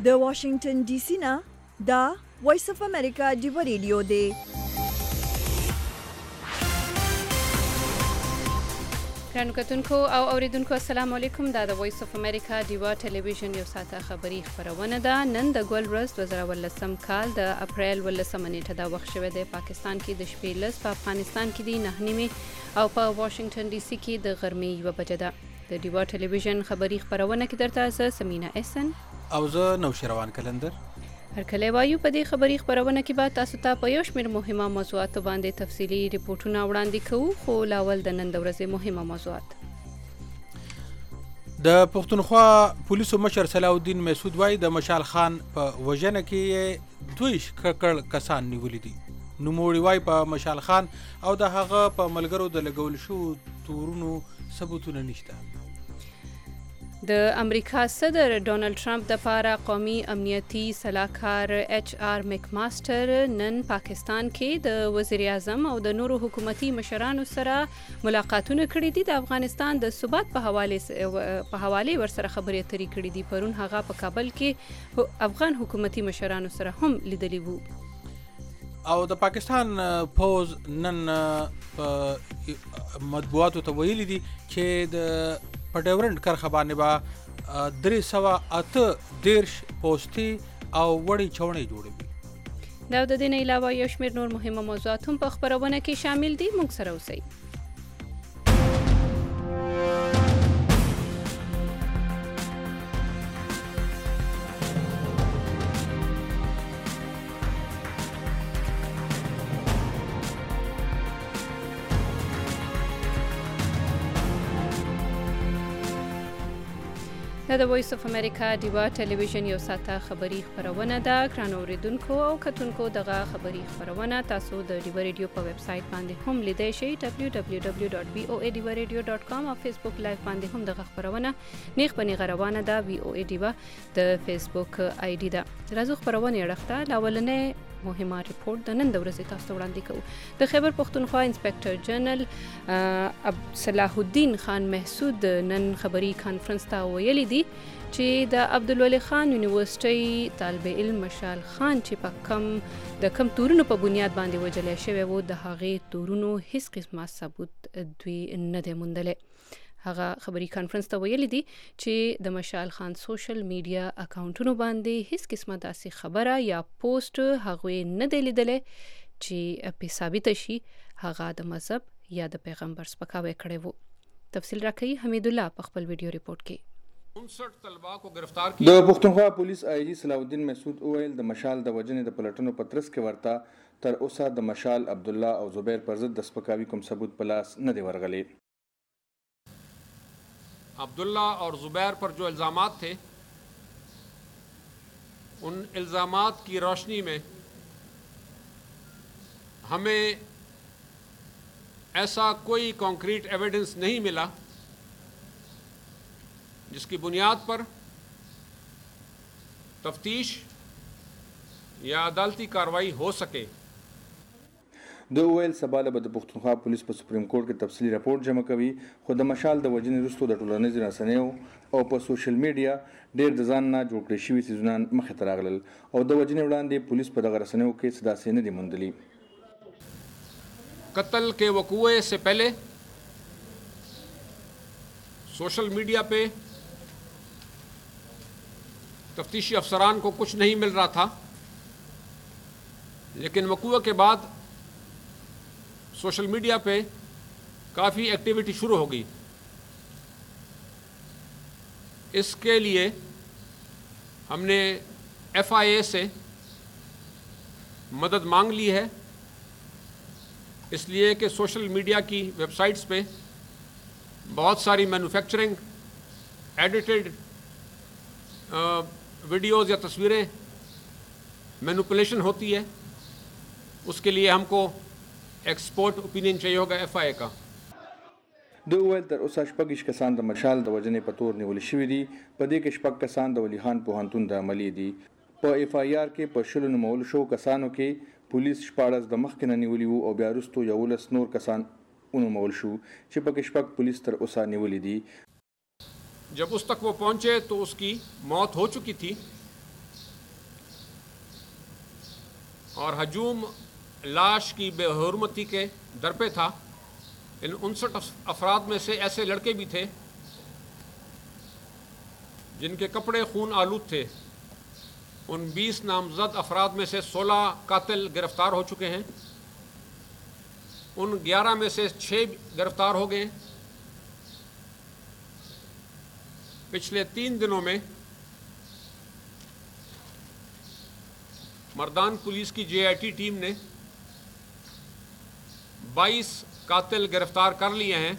د واشنگټن ډي سي نه دا وایس اف امریکا ډیو ریډیو دی. ګرانو کتونکو او اوریدونکو السلام علیکم. دا د وایس اف امریکا ډیوا ټلویزیون یو ساعته خبری خبرونه ده. نن د ګل ورځ 2018 کال د اپریل 18 نیټه دا وخت شوه د پاکستان کې د شپې لس، په افغانستان کې د 9 او په واشنگټن ډي سي کې د غرمې 1 بجه ده. د ډیوا ټلویزیون خبری خبرونه کې درته زه سمینا احسن او زه نوشروان کلندر هر کله وایو. په دې خبری خبرونه کې به تاسو ته په یو شمېر مهمه موضوعاتو باندې تفصیلي ریپورتونه وړاندې کوو، خو لاول د نن د ورځې مهمه موضوعات. د پښتونخوا پولیسو مشر صلاح الدین مسعود وایي د مشال خان په وژنه کې دوی ککړ کسان نیولي دي. نوموړي وایي په مشال خان او د هغه په ملګرو د لګول شو تورونو ثبوتونه نشته. د امریکا صدر ډونالد ټرمپ د لپاره قومي امنیتي صلاحکار ایچ آر میکماستر نن پاکستان کې د وزیر اعظم او د نورو حکومتي مشرانو سره ملاقاتونه کړي دي. د افغانستان د ثبات په حواله ورسره خبرې اترې کړي دي. پرون هغه په کابل کې افغان حکومتي مشرانو سره هم لیدلی وو. او د پاکستان پوز نن مطبوعاتو ته ویلي دي چې د په ډیورنډ کرخه باندې به 318 پوسټي او وړي چوڼې جوړوي. دا د دې نه علاوه یو شمېر نور مهمه موضوعات هم په خبرونه کې شامل دي. موږ سره اوسئ. دا د وایس اف امریکا ډیوا ټلویزیون یو ساعته خبری خبرونه ده. ګرانو اوریدونکو او کتونکو دغه خبری خبرونه تاسو د ډیوا ریډیو په ویب سټ باندې هم لیدای شئ www.voadiwaradio.com او فیسبوک لایو باندې هم دغه خبرونه نیغ په نیغه روانه ده. وی او ای ډیوا د فیسبوک آی ډی ده. راځو خبرونه یړخته لاولنې مهمه ریپورت د نن د ورځې تاسو ته وړاندې کوو. د خیبر پښتونخوا انسپکټر جنرال صلاح الدین خان محسود نن خبری کانفرنس ته ویلي دي چې د عبدالولي خان یونیورسيټي طالب علم مشال خان چې په کم تورونو په بنیاد باندې وجلې شوی وو، د هغې تورونو هیڅ قسمه ثبوت دوی نه دی موندلی. هغه خبري کانفرنس ته ویلي دي چې د مشال خان سوشل میډیا اکاونټونو باندې هیڅ قسمه داسې خبره یا پوسټ هغوی نه دی لیدلی چې په ثابت شي هغه د مذهب یا د پیغمبر سپکاوی کړی وو. تفصیل راکوي حمید الله په خپل ویډیو ریپورت کې. د پښتونخوا پولیس آی جی صلاح الدین مسعود وویل د مشال د وجنې د پلټنو په ترڅ کې ورته تر اوسه د مشال عبد الله او زبیر پر ضد د سپکاوي کوم ثبوت په لاس نه دی ورغلی. عبداللہ اور زبیر پر جو الزامات تھے ان الزامات کی روشنی میں ہمیں ایسا کوئی کانکریٹ ایویڈنس نہیں ملا جس کی بنیاد پر تفتیش یا عدالتی کارروائی ہو سکے. د ویل سباله به د پښتونخوا پولیس په سپریم کورټ کې تفصیلي راپور جمع کوي، خو د مشال د وجنې وروسته د ټولنیزو رسنیو او په سوشل میډیا ډېر د ځان نه جوړ کړي شوي څیزونه مخې ته راغلل او د وجنې وړاندې پولیس په دغه رسنیو کې څه داسې نه دي موندلي. قتل کے وقوع سے پہلے سوشل میڈیا پہ تفتیشی افسران کو کچھ نہیں مل رہا تھا، لیکن وقوع کے بعد سوشل میڈیا پہ کافی ایکٹیویٹی شروع ہو گئی. اس کے لیے ہم نے ایف آئی اے سے مدد مانگ لی ہے، اس لیے کہ سوشل میڈیا کی ویب سائٹس پہ بہت ساری مینوفیکچرنگ ایڈیٹڈ ویڈیوز یا تصویریں مینوپولیشن ہوتی ہے. اس کے لیے ہم کو ایکسپورٹ اوپینین چاہیے ہوگا ایف آئی اے کا. د ویل تر اوسه 6 کسان د مشال د وجنې په تور نیول شوي دي. په دې کې 6 کسان د ولی خان پوهنتون د عملي دي. په اف آی آر کې په شلو نومول شو کسانو کې پولیس 14 د مخکې نه نیولي وو او بیا وروسته 11 نور کسان ونومول شو چې پکې 6 پولیس تر اوسه نیولي دي. جب اس تک وہ پہنچے تو اس کی موت ہو چکی تھی. और हजूम लाश की बेहुरमती के दर पे था। इन 59 अफराद में से ऐसे लड़के भी थे जिनके कपड़े खून आलूद थे। उन 20 नामजद अफराद में से 16 कातिल गिरफ्तार हो चुके हैं। उन 11 में से 6 गिरफ्तार हो गए। पिछले 3 दिनों में मर्दान पुलिस की JIT टीम ने 22 कातिल गिरफ्तार कर लिए हैं।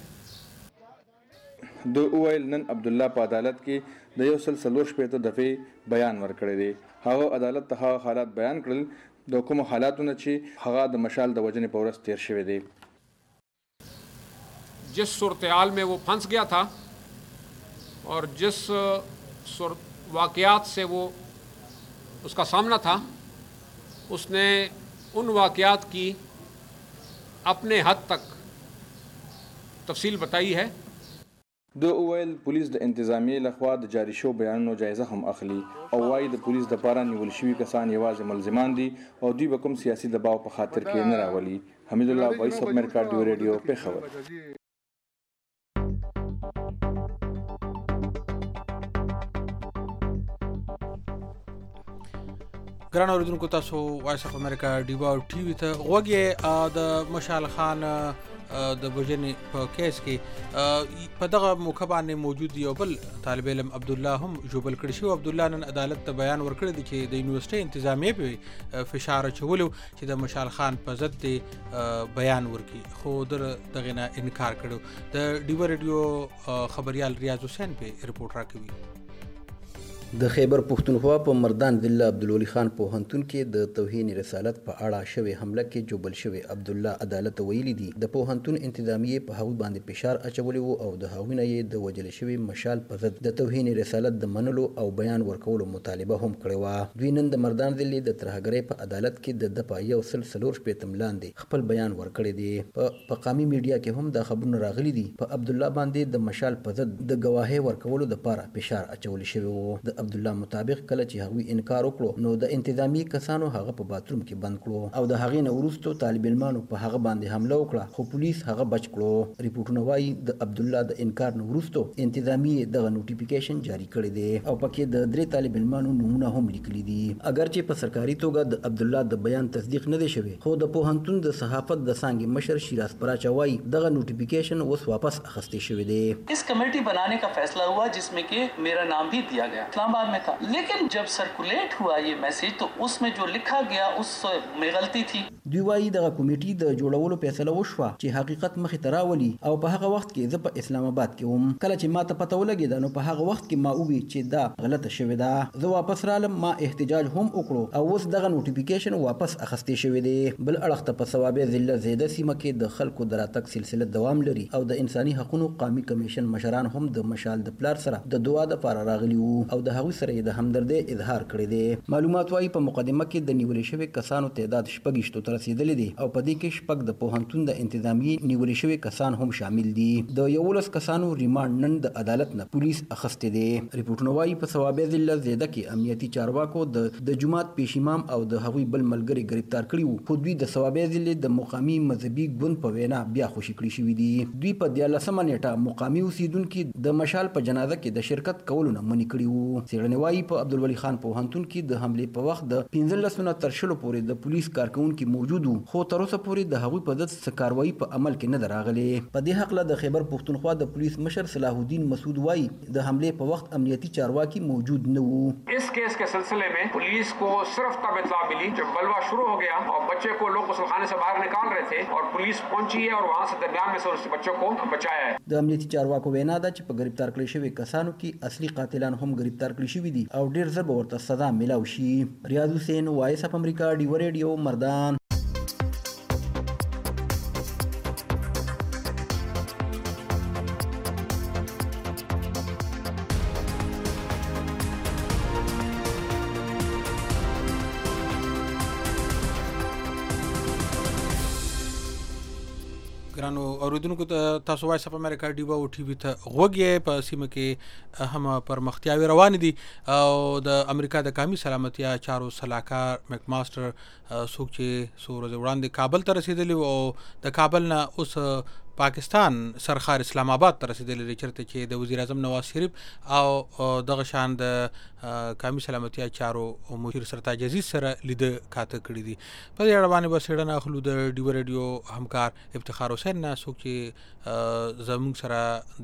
د اوایل نن عبد الله په عدالت کې د 144 دفعې بیان ورکړی دی. هغه عدالت ته حالات بیان کړل د کوم حالاتونه چې هغه د مشال د وجنې په ورځ تیر شوی دی. जिस सूरत-ए-हाल में वो फंस गया था और जिस वाक़यात से वो उसका सामना था, उसने उन वाक़यात की अपने हद तक तफसील बताई है। د اوایل پولیس د انتظامیې لخوا د جاری شو بیانونو جایزه هم اخلي او وايي د پولیس د پاره نیول شوي کسان یوازې ملزمان دي او دوی به کوم سیاسي دباو په خاطر کې نه راولي. حمید الله وایس اف امریکا ډیو ریډیو پیښور. ګران اوریدونکو تاسو وایس اف امریکا ډیو ټي وي ته غوږی د مشال خان د وژنې په کیس کې په دغه موقع باندې موجود یو بل طالب علم عبد الله هم ژوبل کړی شو. عبد الله نن عدالت ته بیان ورکړی دی چې د یونیورسيټي انتظامیې په فشار اچولو چې د مشال خان په ضد بیان ورکړي، خو دغه نه انکار کړو. د ډیو ریډیو خبريال ریاض حسین په رپورټ راکوي. د خیبر پښتونخوا په مردان ضلع عبدالولي خان پوهنتون کې د توهین رسالت په اړه شوې حمله کې جوبل شوی عبد الله عدالت ویلي دي د پوهنتون انتظامیې په هغوی باندې فشار اچولی وو او د هغوی نه یې د وجل شوي مشال په ضد د توهین رسالت د منلو او بیان ورکولو مطالبه هم کړې وه. دوی نن د مردان ضلع د ترهګرۍ په عدالت کې د په 144 لاندې خپل بیان ورکړی دی. په قامي میډیا کې هم دا خبرونه راغلي دي. په عبد الله باندې د مشال په ضد د گواهی ورکولو لپاره فشار اچول شوی وو. د عبد الله مطابق کله چې هغوی انکار وکړو نو د انتظامی کسانو هغه په باتروم کې بند کړو او د هغې نه وروسته طالب علمانو په هغه باندې حمله وکړه، خو پولیس هغه بچ کړو. ریپورټونه وایي د عبد الله د انکار نه وروسته انتظامی دغه نوټیفیکیشن جاری کړی دی او پکې د 3 طالب علمانو نومونه هم لیکلي دي. اگر چې په سرکاري توګه د عبد الله د بیان تصدیق نه دی شوی، خو د پوهنتون د صحافت د څانګې مشر شیراز پراچا وایي دغه نوټیفیکیشن اوس واپس اخیستی شوی دی. इस कमेटी बनाने का फैसला हुआ जिसमें कि मेरा नाम भी दिया गया, इस्लामाबाद में था, लेकिन जब सर्कुलेट हुआ ये मैसेज तो उसमें जो लिखा गया उसमें गलती थी. دوی وایي دغه کمیټې د جوړولو فیصله وشوه چې حقیقت مخې ته راولي او په هغه وخت کې زه په اسلام آباد کې وم. کله چې ما ته پته ولګېده نو په هغه وخت کې ما ووی چې دا غلطه شوې ده. زه واپس رالم، ما احتجاج هم وکړو او اوس دغه نوټیفیکیشن واپس اخیستی شوی دی. بل اړخ ته په ثوابه ضلع زیده سیمه کې د خلکو د راتګ سلسله دوام لري او د انساني حقوقو قومي کمیشن مشران هم د مشال د پلار سره د دعا د لپاره راغلي وو او د هغوی سره د همدردۍ اظهار کړی دی. معلومات وایي په مقدمه کې د نیول شوي کسانو تعداد 26 ته رسیدلی دی او په دې کې 6 د پوهنتون د انتظامی نیول شوي کسان هم شامل دي. د 11 کسانو ریماند نن د عدالت نه پولیس اخیستی دی. ریپورټونه وایي په ثوابه ضلع زیده کې امنیتي چارواکو د جماعت پیش امام او د هغوی بل ملګري گرفتار کړي وو، خو دوی د ثوابه ضلع د مقامي مذهبي ګوند په وینا بیا خوشي کړي شوي دي. دوی په 14 نیټه مقامي اوسیدونکو د مشال په جنازه کې د شرکت کولو نه منع کړي وو. څېړنې وایي په عبدالولي خان پوهنتون کې د حملې په وخت د 15 تر 20 پورې د پولیس کارکونکو موجود وو، خو تر اوسه پورې د هغوی په ضد څه کاروایي په عمل کې نه ده راغلې. په دې هکله د خیبر پښتونخوا د پولیس مشر صلاح الدین مسعود وایي د حملې په وخت امنیتي چارواکي موجود نه وو. इस केस के सिलसिले में पुलिस को सिर्फ तब इत्तला मिली जब बलवा शुरू हो गया और बच्चे को लोग गुस्लखाने से बाहर निकाल रहे थे और पुलिस पहुंची है और वहां से दरमियान में से उस बच्चों को बचाया है. د امنیتي چارواکو وینا ده چې په گرفتار کړی شوي کسانو کې اصلي قاتلان هم گرفتار کړي شوي دي او ډیر ژر به ورته سزا ملاو شي. ریاض حسین، وایس اف امریکا، ډیو ریډیو، مردان. ګران ګرانو اوریدونکو تاسو وایس اف امریکا ډیوا او ټي وي ته غوږی په سیمه کې هم پرمختیاوي روان دي او د امریکا د قومي سلامتیا چارو صلاحکار میک ماستر څوک چې څو ورځې وړاندې کابل ته رسیدلی او د کابل نه اوس پاکستان سرخار اسلام آباد ته رسیدلی چرته چې د وزیر اعظم نواز شریف او دغه شان د قومي سلامتیا چارو مشیر سرتاج عزیز سره لیده کاته کړی دي. په دې اړه باندې به څېړنه اخلو د ډیو رادیو همکار افتخار حسین نه څوک چې زموږ سره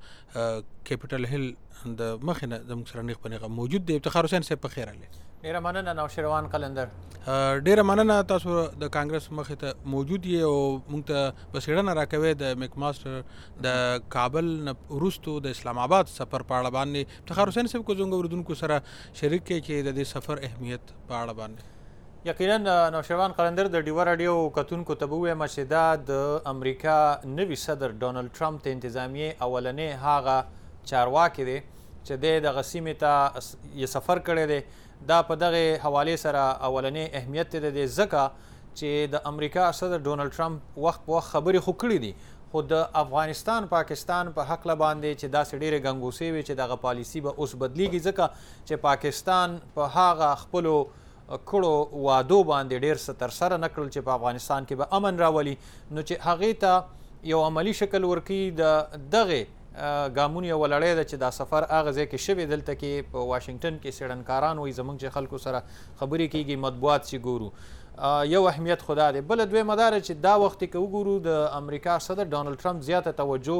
د کیپټل هیل د مخې نه زموږ سره نیغ په نیغه موجود دی. افتخار حسین صاحب په خیر راغلی. ډیره مننه نوشیروان قلندر. ډیره مننه تاسو د کانګرس مخې ته موجود یې او موږ ته په څېړنه راکوي د میک ماستر د کابل نه وروستو د اسلام آباد سفر په اړه باندې. افتخار حسین صاحب کو زموږ اردوونکو سره شریک کې چې د دې سفر اهمیت په اړه باندې. یقینا نوشیروان قلندر د ډیو رادیو کتونکو ته به وایم چې دا د امریکا نوي صدر ډونالډ ټرمپ ته انتظامیې اولنې هغه چارواکي دی چې د غسیمې ته یې سفر کړی دی. دا په دغه حواله سره اولنې اهمیت دی ځکه چې د امریکا صدر ډونالډ ټرمپ وخت په وخت خبرې خو کړې دي خو د افغانستان پاکستان په حق باندې چې داسې ډېرې ګنګوسې وي چې دغه پالیسي به اوس بدلیږي ځکه چې پاکستان په هغه خپلو کړو وعدو باندې ډېر څه ترسره نه کړل چې په افغانستان کې به امن راولي نو چې هغې ته یو عملي شکل ورکړي د دغه ګامونه یو لړۍ ده چې دا سفر هغه ځای کې شوی دلته کې په واشنگټن کې څېړنکاران وایي زموږ چې خلکو سره خبرې کېږي مطبوعات چې ګورو یو اهمیت خدا دی. بله دویمه دا چې دا وخت کې وګورو د امریکا صدر ډونالډ ټرمپ زیاته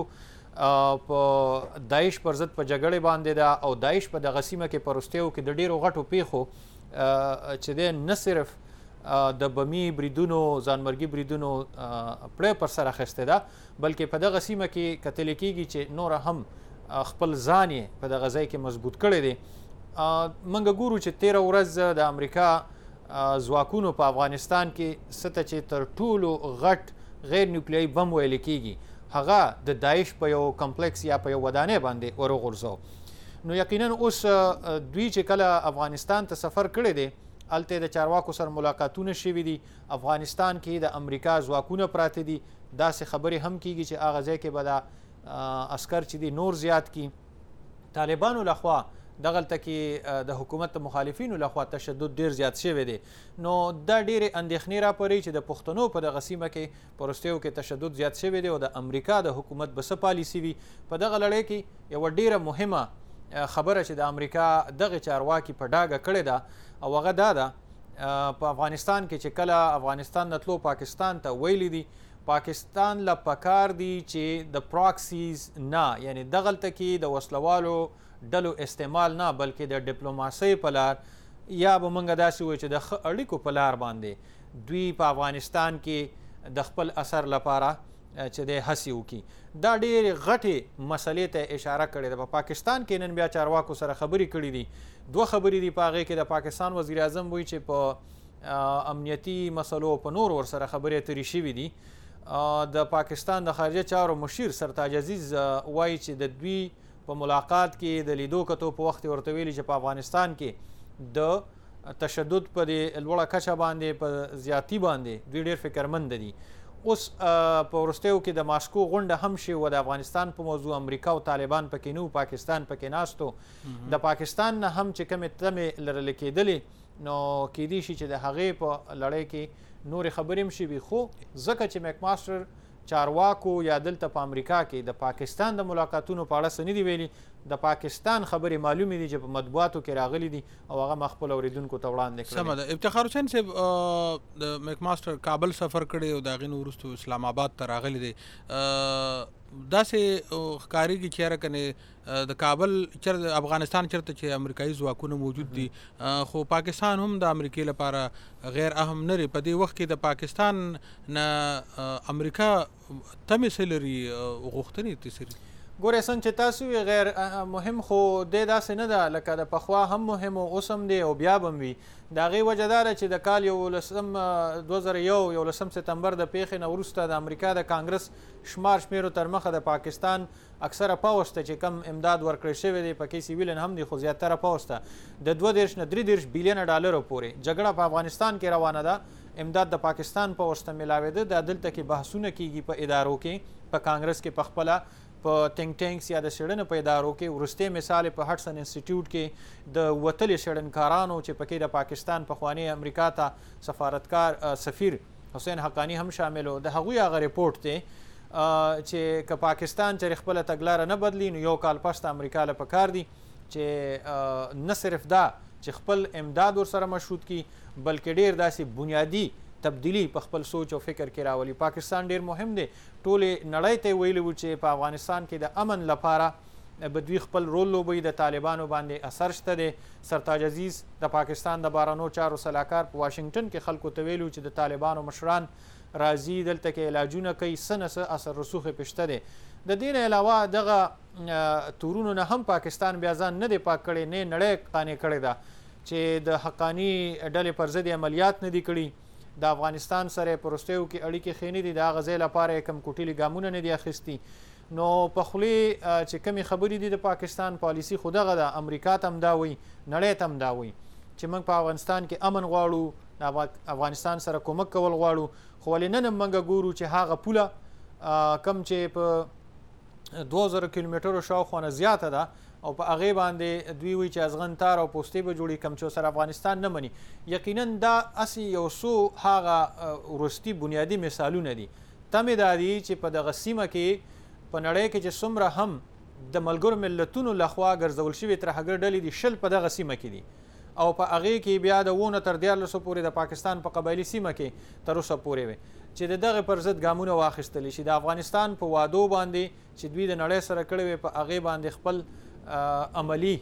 توجه په داعش پر ضد په جګړې باندې ده او داعش په دغه سیمه کې په وروستیو کې د ډېرو غټو پیښو چې دی نه صرف د بمی بریدونو ځانمرګي بریدونو پړه پر سر اخیسته ده بلکې په دغه سیمه کې کتل کېږي چې نور هم خپل ځان یې په دغه ځای کې مضبوط کړی دی. موږ ګورو چې 13 ورځ د امریکا ځواکونو په افغانستان کې سته چې تر ټولو غټ غیر نیوکلیایي بم ویل کېږي هغه د داعش په یو کمپلیکس یا په یو ودانۍ باندې ورغورځو. نو یقینا اوس دوی چې کله افغانستان ته سفر کړی دی هلته د چارواکو سره ملاقاتونه شوي دي. افغانستان کې د امریکا ځواکونه پراته دي. داسې خبرې هم کېږي چې هغه ځای کې به دا عسکر چې دي نور زیات کړي. طالبانو لخوا دغلته کې د حکومت مخالفینو لخوا تشدد ډېر زیات شوی دی. نو دا ډېرې اندېښنې راپري چې د پښتنو په دغه سیمه کې په وروستیو کې تشدد زیات شوی دی او د امریکا د حکومت به څه پالیسي وي. په دغه لړۍ کې یوه ډېره مهمه خبره چې د امریکا دغه چارواکي په ډاګه کړې ده او هغه دا ده په افغانستان کې چې کله افغانستان نه تلو پاکستان ته ویلي دي پاکستان له پکار دي چې د پراکسیز نه یعنی دغلته کې د وسلوالو ډلو استعمال نه بلکې د ډیپلوماسۍ په لار یا به موږ داسې وایو چې د ښه اړیکو په لار باندې دوی په افغانستان کې د خپل اثر لپاره چې د هڅې وکړي. دا ډېرې غټې مسلې ته اشاره کړې ده. په پاکستان کې نن بیا چارواکو سره خبرې کړې دي. 2 خبرې دي په هغې کې د پاکستان وزیر اعظم وایي چې په امنیتي مسلو په نور ورسره خبرې اترې شوي دي. د پاکستان د خارجه چارو مشیر سرتاج عزیز وایي چې د دوی په ملاقات کې د لیدو کتو په وخت ورته ویلي چې په افغانستان کې د تشدد په دې لوړه کچه باندې په زیاتی باندې دوی ډېر فکرمند دي. اوس په وروستیو کې د ماسکو غونډه هم شي و د افغانستان په موضوع امریکا او طالبان پکې نه پاکستان پکې ناستو. د پاکستان نه هم چې کومې تمې لرلې کېدلې نو کېدی شي چې د هغې په لړۍ کې نورې خبرې هم شوي خو ځکه چې میک ماستر چارواکو یا دلته په امریکا کې د پاکستان د ملاقاتونو په اړه څه نه دي ویلي د پاکستان خبرې معلومې دي چې په مطبوعاتو کې راغلي دي او هغه ما خپل اوریدونکو ته وړاندې کړل. سمه ده. افتخار حسین صاحب د میک ماستر کابل سفر کړی او د هغې نه وروستو اسلام آباد ته راغلی دی. داسې ښکارېږي چې یاره کنې د کابل چېرته افغانستان چېرته چې امریکایي ځواکونه موجود دي خو پاکستان هم د امریکې لپاره غیر اهم نه دی. په دې وخت کې د پاکستان نه امریکا تمې څه لري غوښتنې تسري ګورې څنګه چې تاسو غیر مهم خو دې داسې نه ده لکه د پخوا هم مهم او اوس هم دی او بیا به هم وي. د هغې وجه دا ده چې د کال 2001 سپتمبر د پیښې نه وروسته د امریکا د کانګرس شمیرو تر مخه د پاکستان اکثره پوځ ته چې کم امداد ورکړی شوی دی پکې سیویلن هم دی خو زیاتره پوځ ته د 22 نه 23 بلیونه ډالرو پورې جګړه په افغانستان کې روانه ده. امداد د پاکستان په واسطه ملاوېده دا دلته کې بحثونه کیږي په ادارو کې په کانګرس کې په خپله په ټینک ټینکس یا د څېړنې په ادارو کې وروستی مثال په هټسن انسټیټیوټ کې د وتلې څېړنکارانو چې پکې د پاکستان پخواني امریکا ته سفارتکار سفیر حسین حقانی هم شامل و د هغوی هغه ریپورټ دی چې که پاکستان چې خپله تګلاره نه بدلي نو یو کال پس د امریکا له پکار دي چې نه صرف دا چې خپل امداد ورسره مشروط کی بلکې ډېر داسې بنیادی تبدیلی په خپل سوچ او فکر کې راولي. پاکستان ډیر مهم دی. ټولې نړۍ ته ویلي وو چې په افغانستان کې د امن لپاره به دوی خپل رول لوبوي. د طالبانو باندې اثر شته دی. سرتاج عزیز د پاکستان د بهرنیو چارو سلاکار په واشنگټن کې خلکو ته ویلو چې د طالبانو مشران راځي دلته کې علاجونه کوي، څه نه څه اثر رسوخ یې پشته دی. د دې نه علاوه دغه تورونو نه هم پاکستان بیا ځان نه دی پاک کړی، نه نړۍ قانع کړې ده چې د حقاني ډلې پر ضد عملیات نه دي کړي. د افغانستان سره په وروستیو کې اړیکې ښې نه دي، د هغه ځای لپاره یې کم کوټلي ګامونه نه دي اخیستي. نو په خولې چې کمې خبرې دي د پاکستان پالیسي خو دغه ده، امریکا ته هم دا وایي، نړۍ ته هم دا وایي چې موږ په افغانستان کې امن غواړو، د افغانستان سره کومک کول غواړو. خو ولې نن هم موږ ګورو چې هغه پوله کم چې په 2000 کیلومترو شاوخوا نه زیاته ده او په هغې باندې دوی وایي چې ازغن تار او پوستې به جوړي کم چې سره افغانستان نه مني. یقینا دا اسې یو څو هغه وروستي بنیادي مثالونه دي. تمې دا دي چې په دغه سیمه کې په نړۍ کې چې څومره هم د ملګرو ملتونو لخوا ګرځول شوي ترهګر ډلې دي 20 په دغه سیمه کې دي او په هغې کې بیا د 9 تر 14 پورې د پاکستان په قبایلي سیمه کې تر اوسه پورې وي چې د دغه پر ضد ګامونه واخیستلی شي. د افغانستان په وعدو باندې چې دوی د نړۍ سره کړی وي په هغې باندې خپل عملی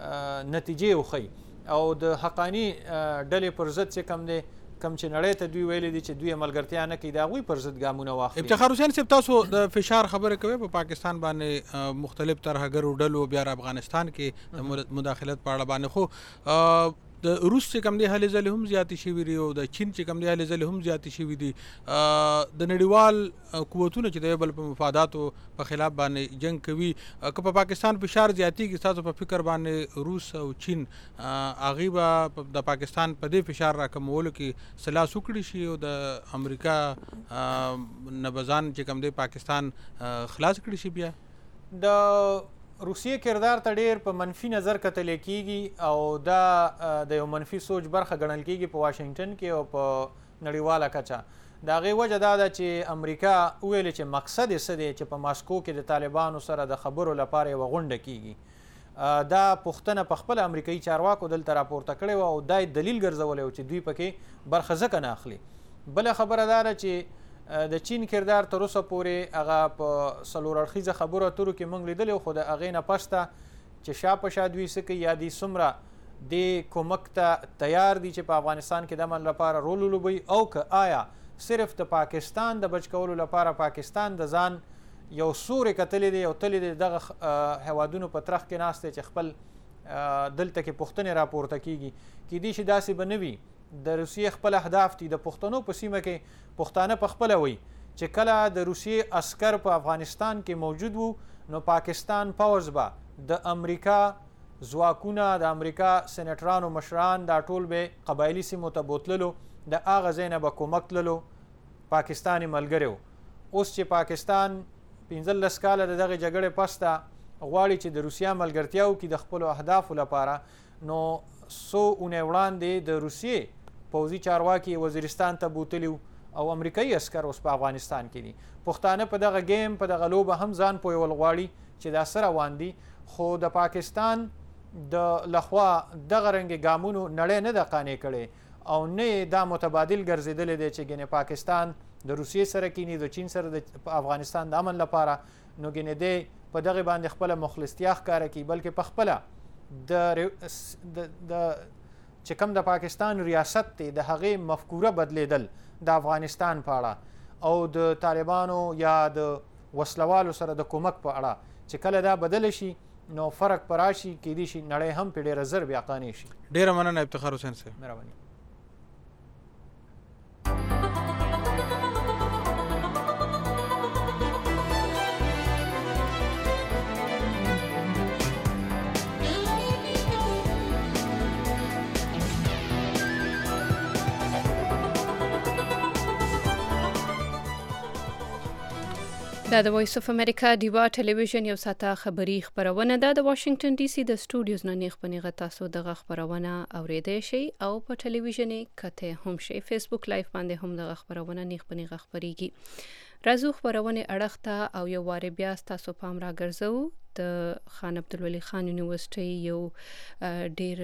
نتیجې وښیي او د حقاني ډلې پر ضد چې کم دی کم چې نړۍ ته دوی ویلي دي چې دوی ملګرتیا نه کوي د هغوی پر ضد ګامونه واخلي. افتخار حسین صاحب تاسو د فشار خبره کوئ په پاکستان باندې مختلف ترهګرو ډلو بیا افغانستان کې د مداخلت په اړه باندې خو د روس چې کم دی هلې ځلې هم زیاتې شوي دي او د چین چې کم دی هلې ځلې هم زیاتې شوي دي. د نړیوال قوتونه چې د یو بل په مفاداتو په خلاف باندې جنګ کوي، که په پاکستان فشار زیاتېږي ستاسو په فکر باندې روس او چین هغوی به د پاکستان په دې فشار راکمولو کې څه لاس وکړي شي او د امریکا نه به ځان چې کم دی پاکستان خلاص کړي شي؟ بیا د روسیې کردار ته ډېر په منفي نظر کتلی کېږي او دا د یو منفي سوچ برخه ګڼل کېږي په واشنګټن کې او په نړیواله کچه. د هغې وجه دا ده چې امریکا وویلې چې مقصد یې څه دی چې په ماسکو کې د طالبانو سره د خبرو لپاره یوه غونډه کېږي. دا پوښتنه په خپله امریکایي چارواکو دلته راپورته کړې وه او دا یې دلیل ګرځولی و چې دوی پکې برخه ځکه نه اخلي. بله خبره دا ده چې د چین کردار تر اوسه پورې هغه په څلور اړخیزه خبرو اترو کې موږ لیدلی، خو د هغې نه پسته چې شا په شا دوی څه کوي یا دوی څومره دې کومک ته تیار دي چې په افغانستان کې د امن لپاره رول ولوبوي او که آیا صرف د پاکستان د بچ کولو لپاره پاکستان د ځان یو سورې کتلی دی او تللی دی دغه هیوادونو په ترخ کې ناست دی چې خپل دلته کې پوښتنې راپورته کیږي. کیدای شي داسې به نه وي. د روسیې خپل اهداف دي. د پښتنو په سیمه کې پښتانه په خپله وایي چې کله د روسیې عسکر په افغانستان کې موجود وو نو پاکستان پوځ به د امریکا ځواکونه د امریکا سینیټرانو مشران دا ټول به قبایلي سیمو ته بوتللو، د هغه ځای نه به کومک تللو پاکستاني ملګری و. اوس چې پاکستان 15 کاله د دغې جګړې پسته غواړي چې د روسیا ملګرتیا وکړي د خپلو اهدافو لپاره، نو څو اونۍ وړاندې د روسیې پوځي چارواکي وزیرستان ته بوتلي او امریکایي عسکر اوس په افغانستان کې دي. پښتانه په دغه گیم په دغه لوبه هم ځان پویول غواړي چې دا څه روان دي، خو د پاکستان د لخوا دغه رنګې ګامونو نړۍ نه ده قانع کړې او نه دا متبادل ګرځېدلی دی چې ګنې پاکستان د روسیې سره کینی د چین سره د افغانستان د امن لپاره، نو ګنې دی په دغې باندې خپله مخلصتیا ښکاره کړي، بلکې په خپله د چې کوم د پاکستان ریاست دی د هغې مفکوره بدلیدل د افغانستان په اړه او د طالبانو یا د وسلوالو سره د کومک په اړه چې کله دا بدله شي نو فرق په راشي، کیدای شي نړۍ هم په ډېره زر بیا قانع شي. ډېره مننه افتخار حسین صاحب. مهرباني. دا د وایس اف امریکا ډیوا ټلویزیون یو ساته خبری خبرونه ده د واشنگټن ډي سي د سټوډیوز نه نیغ پنیغه تاسو دغه خبرونه اوریدئ شئ او په ټلویزیون کته هم شئ فیسبوک لایف باندې هم دغه خبرونه نیغ پنیغه خبريږي راځو خبرونه اړخته او یو واره بیا تاسو پام را ګرځو د خان عبدالولي خان یونیورسيټي یو ډیر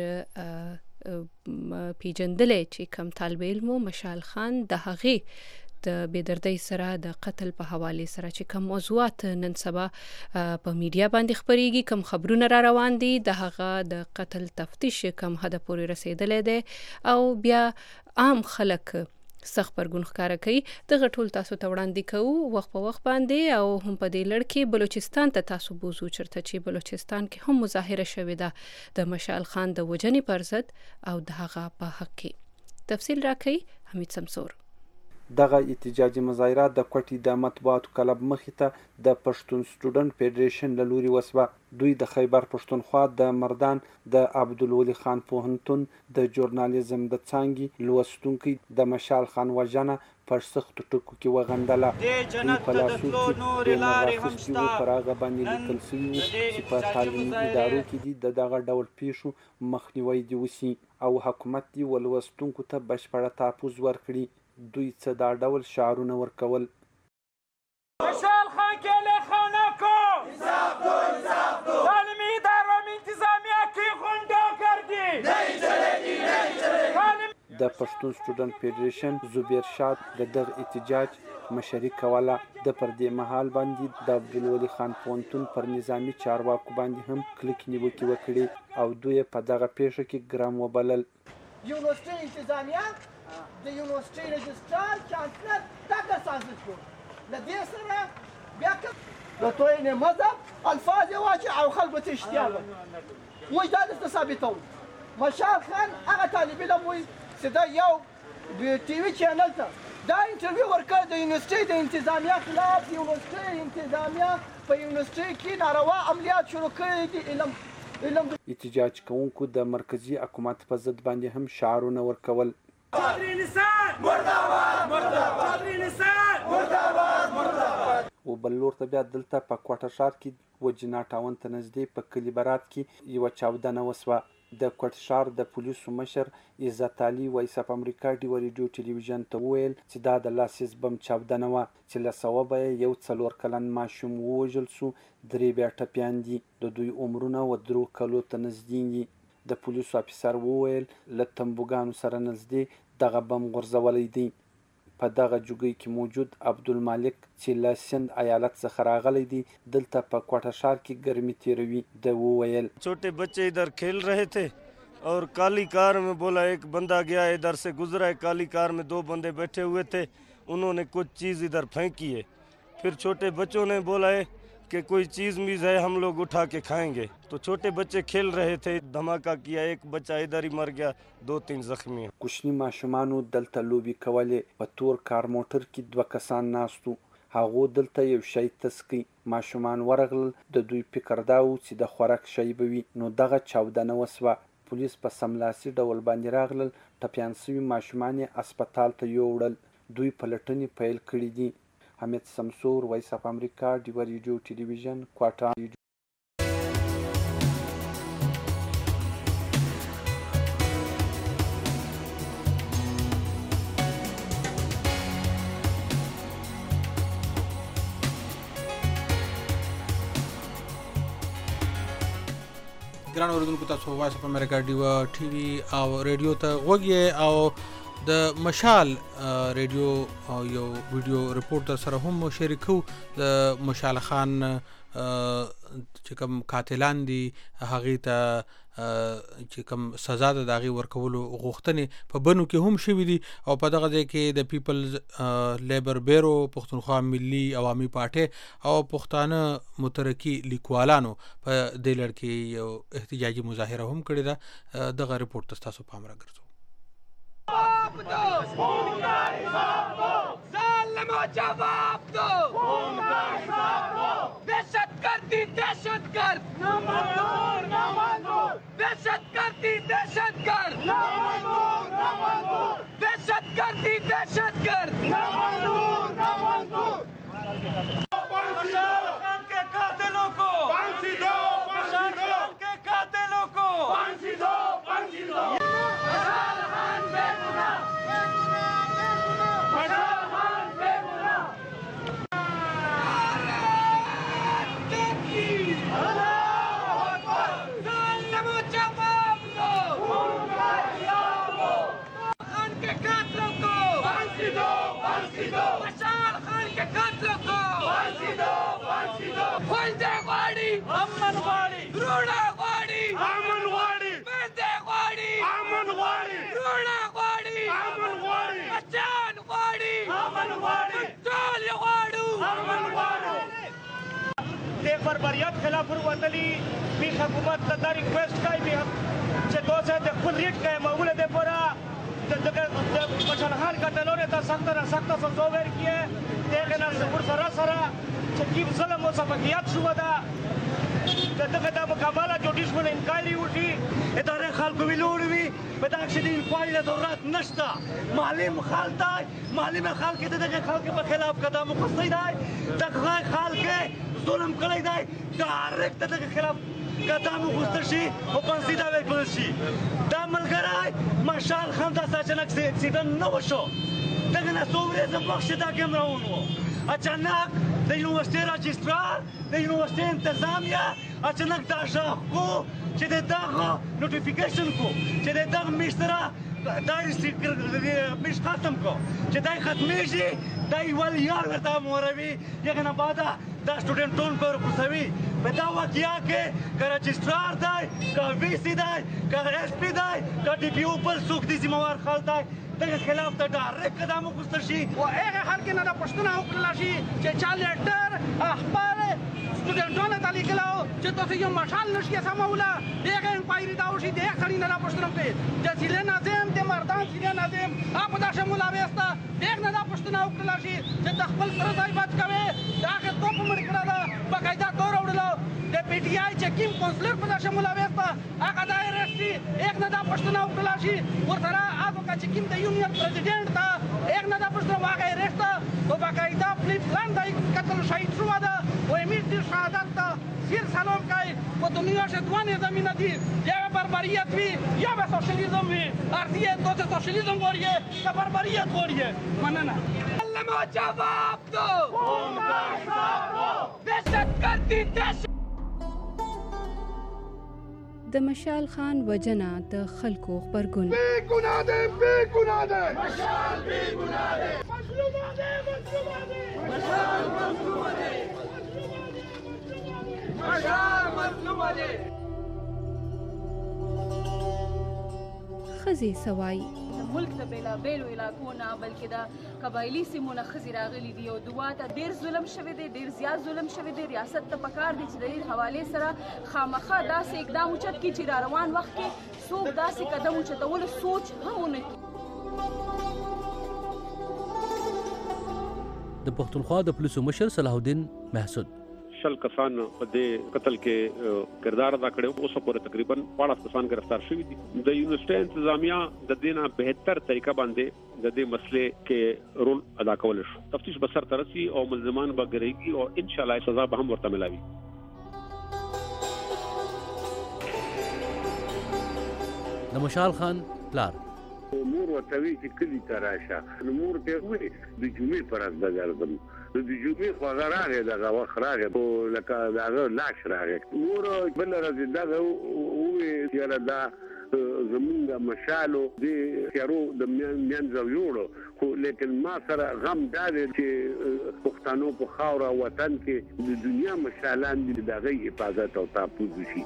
پیجندلې چې کم طالب علم مشال خان د هغه د بيدردۍ سره د قتل په حواله سره چې کوم موضوعات نن سبا په میډیا باندې خبريږي کوم خبرونه را روان دي د هغه د قتل تفتیش کوم هدف پورې رسیدلې ده او بیا عام خلک سخت پرګون ښکارا کوي د غټول تاسو ته وړاندې کوو وخت په وخت باندې او هم په دې لړ کې بلوچستان ته تاسو بوزو چرته چې بلوچستان کې هم مظاهره شوې ده د مشال خان د وجنې پر ضد او د هغه په حق کې تفصیل راکړي حمید سمسور دغه احتجاجي مظاهرات د کوټي د مطبوعاتو کلب مخې ته د پښتون سټوډنټ فدریشن له لوري وسوه دوی د خیبر پښتونخوا د مردان د عبدالولي خان پوهنتون د ژورنالیزم د څانګې لوستونکي د مشال خان وژنه پر سختو ټکو کې وغندله دوی په لاسو کې د مرافستي پر هغه باندې لیکل شوي چې په تعلیمي ادارو کې دي د دغه ډول پیښو مخنیوی دې وشي او حکومت دې ولوستونکو ته بشپړه تحفظ ورکړي دوی څه دا ډول شعارونه ورکول مشال خان کله خانه کو حساب دو تعلیمی اداروں میں انتظامیہ کی غنڈا کردی نہیں چلے د پښتون سټوډنټ فدریشن زبیر شاد د دغه احتجاج مشري کوله د پر دې مهال باندې د عبدالولي خان پوهنتون پر نظامی چارواکو باندې هم کلک نیوکې وکړي او دوی په دغه پیښه کې ګرام وبلل یونیورسيټي انتظامیه د یونیورسيټي رجسترار چانسلر دا کسان شو لدې سره بیا د توین مذهب الفاظ واجع او خلق اشتیاق وای دا د ثابتو مشال خان هغه طالب علم وای چې دا یو د ټي وي چینل ته دا انټرویو ورکړ د یونیورسيټي د انتظامیه خلاف یونیورسيټي انتظامیه په یونیورسيټي کې ناروا عملیات شروع کړي دي احتجاج کوونکو د مرکزی حکومت په ضد باندې هم شعارونه ورکول چادري نسان مرداباد چادري نسان مرداباد او بل لور ته بیا دلته په کوټه ښار کې وجنا ټاون ته نږدې په کلي برات کې یوه چاودنه وسوه د کوټ ښار د پولیسو مشر عزت علي وایس اف امریکا ډیو ریډیو ټلویزیون ته وویل چې دا د لاسیز بم چاودنه وه چې له سوبه یې یو 4 کلن ماشوم ووژل سو 3 بیا ټپیان دي د دوی عمرونه و 3 کلو ته نږدې دي د پولیسو افیسر وویل له تنبوګانو سره نږدې دغه بم غورځولی دی په دغه جوګۍ کې موجود عبدالمالک چې له سند ایالت څخه راغلی دی دلته په کوټه ښار کې ګرمي تیروي د وویل छोटे बच्चे इधर खेल रहे थे और काली कार में बोला एक बंदा गया इधर से गुजरा है काली कार में 2 बंदे बैठे हुए थे उन्होंने कुछ चीज़ इधर फेंकी है फिर छोटे बच्चों ने बोला है कि कोई चीज़ मीज़ है हम लोग उठा के खाएंगे तो छोटे बच्चे खेल रहे थे धमाका किया एक बच्चा इधर ही मर गया 2-3 जख्मी हैं کوچني ماشومانو دلته لوبي کولې په تور کار موټر کې 2 کسان ناستو هغه دلته یو شی تسکی ماشومان ورغلل د دوی فکر دا و چې د خوراک شی بوي نو دغه چاودنه وسوه پولیس په سملاسي ډول باندې راغلل ټپیان شوي ماشومان یې هسپتال ته یوړل دوی پلټنې پیل کړي دي حمید سمسور وایس اف امریکا ډیو ریډیو ټلویزیون کوټه ګران اوریدونکو تاسو وایس اف امریکا ډیو ټي وي او ریډیو ته وګورئ او د مشال ریډیو او یو ویډیو ریپورټر سره هم شریکو د مشال خان چې کوم قاتلان دي هغه ته چې کوم سزا د داغي ورکولو غوښتنې په بنو کې هم شوې دي او په دغه ځای کې د پیپلز لیبر بیرو پښتونخوا ملي عوامي پارټي او پښتانه مترقي لیکوالانو په دې لړ کې یو احتجاجي مظاهره هم کړې ده دغه ریپورټ تاسو پام راګرځو जवाब दो दहशतगर्दी दहशतगर्द दहशतगर्दी दहशतगर्द दहशतगर्दी दहशतगर्द غواړي روڼا غواړي امن غواړي مندې غواړي امن غواړي روڼا غواړي امن غواړي بچان غواړي امن غواړي ټول غواړو امن غواړو د بربریت خلاف وروتلي بي حکومت ته دا ریکویسټ کوي چې دوی د خپل ریټ کې معموله ده پورا د مشالخان کټلوري ته سخت سزا ورکړي دغه نه سره چې کیف ظلم او سفاکیت شو ده دغه د مکمله جوډیشنل انکوایري وشي اداره خلکو ویلوړي په دغه شدید انکوایري ضرورت نشته معلم خلک دغه خلک په خلاف قدم مخصي دی دغه خلک ظلم کړی دی ډایرکټ دغه خلاف قدم مخصي شي او پنځه دا وکړل شي دا ملګری مشال خان د اچانک اکسیډنټ نه وشو دغه نه څومره بخښ دا کوم راونو اچانک د یونیورسيټي رجسترار د یونیورسيټي انتظامیه اچانک دا شاخ کو چې دغه نوټیفیکیشن کو چې دغه مشترا دا مش ختم کو چې دا ختمېږي دا ول یار ورته موروي یغه نه بعد دا سټوډنټون پر پوسوي په دا واقعیا کې که رجسترار دی که وی سی دی که ایس پی دی که ډي پی او بل څوک دي ذمہوار خلک دی دغه خلاف ته ډایرکټ قدم واخیستل شي او هغه خلک نه دا پوښتنه وکړل شي چې چا لیټر اخبار سټوډنټانو ته لیکلو چې تاسو یو مشال نشئ سموله دغه انکوایري دا وشي د هغه سړي نه دا پوښتنه وکړي چې سیله ناظم د مردان سیله ناظم په دا شمول اوسته دغه نه دا پوښتنه وکړل شي چې د خپل سره ځای بچ کوي دا هغه توپ مړ کړه دا باقاعده تور وړلو د پی ټی آی چې کوم کونسلر په دا شمول اوسته هغه دا راشي هغه نه دا پوښتنه وکړل شي ورسره هغه چې کوم د یونین پریزیډنټ ته هغه نه دا پوښتنه واغې رښتا او باقاعده پلی پلان دی قتل شهید شو ده او امیر دې شهادت ته سیر سلام کوي په دنیا کې دوه نظامونه دي یا بربریت وي یا به سوشلیزم وي ارزیه تو سوشلیزم غواړي که بربریت غواړي مننه الله مو جواب دو دهشت گردی دهشت د مشال خان وجنه د خلکو خبرګون بے گناه ده مشال بے گناه ده مظلومه ده مشال مظلومه ده مشال مظلومه ده خزي سوای ملک ته بیلابیلو علاقو نه بلکې د قبایلي سیمو نه ښځې راغلي دي او دوی ته ډېر ظلم شوی دی ډېر زیات ظلم شوی دی ریاست ته پکار دی چې د دې حوالې سره خامخا داسې اقدام اوچت کړي چې را روان وخت کې څوک داسې قدم اوچتولو سوچ هم ونه کړي د پښتونخوا د پولیسو مشر صلاح الدین محسود شل کسان په دې قتل کې کردار ادا کړو اوس پورې تقریبا 15 کسان گرفتار شوي دي د یونیورسيټي انتظامیه د دینه بهتر طریقه باندې د دې مسلې کې رول ادا کول شو تفتیش به سر ترسي او ملزمان به ګرېږي او ان شاء الله سزا به هم ورته ملاوي د مشال خان پلار مور وتوی چې کلی تراشه نو مور ته وې د جمعې پر از بغردم د جمعې خو غراغه دغه وخت راغه لکه دغه لاش راغه مور بل راځي دغه وې چې دا زمونږ مشالو د خیرو د میان زویوړو خو لیکن ما سره غم دار چې پښتنو په خاور وطن کې د دنیا مشالان دغه حفاظت او تحفظ شي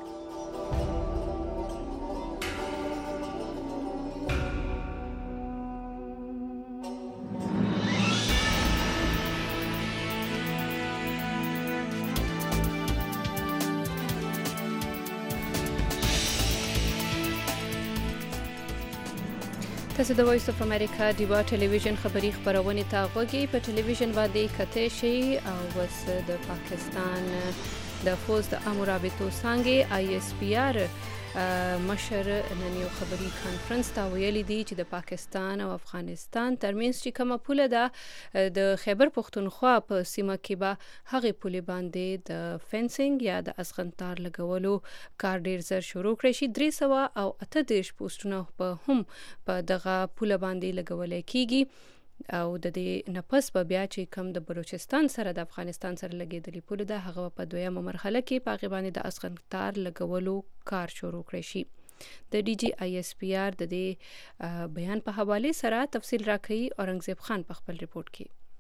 تاسو د وایس اف امریکا دیوا ټلویزیون خبری خبرونه ته غوږی په ټلویزیون باندې کته شي او وس د پاکستان د فوز د امرابطو څنګه آی اس پی آر مشر نن یو خبري کانفرنس ته ویلي دي چې د پاکستان او افغانستان ترمنځ چې کومه پوله ده د خیبر پختونخوا په سیمه کې به هغه پوله باندې د فنسینګ یا د اسغنتار لګولو کار ډیر زر شروع کړی شي 300 او 38 پوسټونه په هم په دغه پوله باندې لګول کیږي او د دې نفس په بیا چې کم د بلوچستان سره د افغانستان سره لګیدلی پوله ده هغه په دویمه مرحله کې په غیبانې د اسغنتار لګولو کار شروع کړی شي د ډي جی آی اس پی آر د دې بیان په حواله سره تفصیل راکړي اورنګزیب خان په خپل ریپورت کې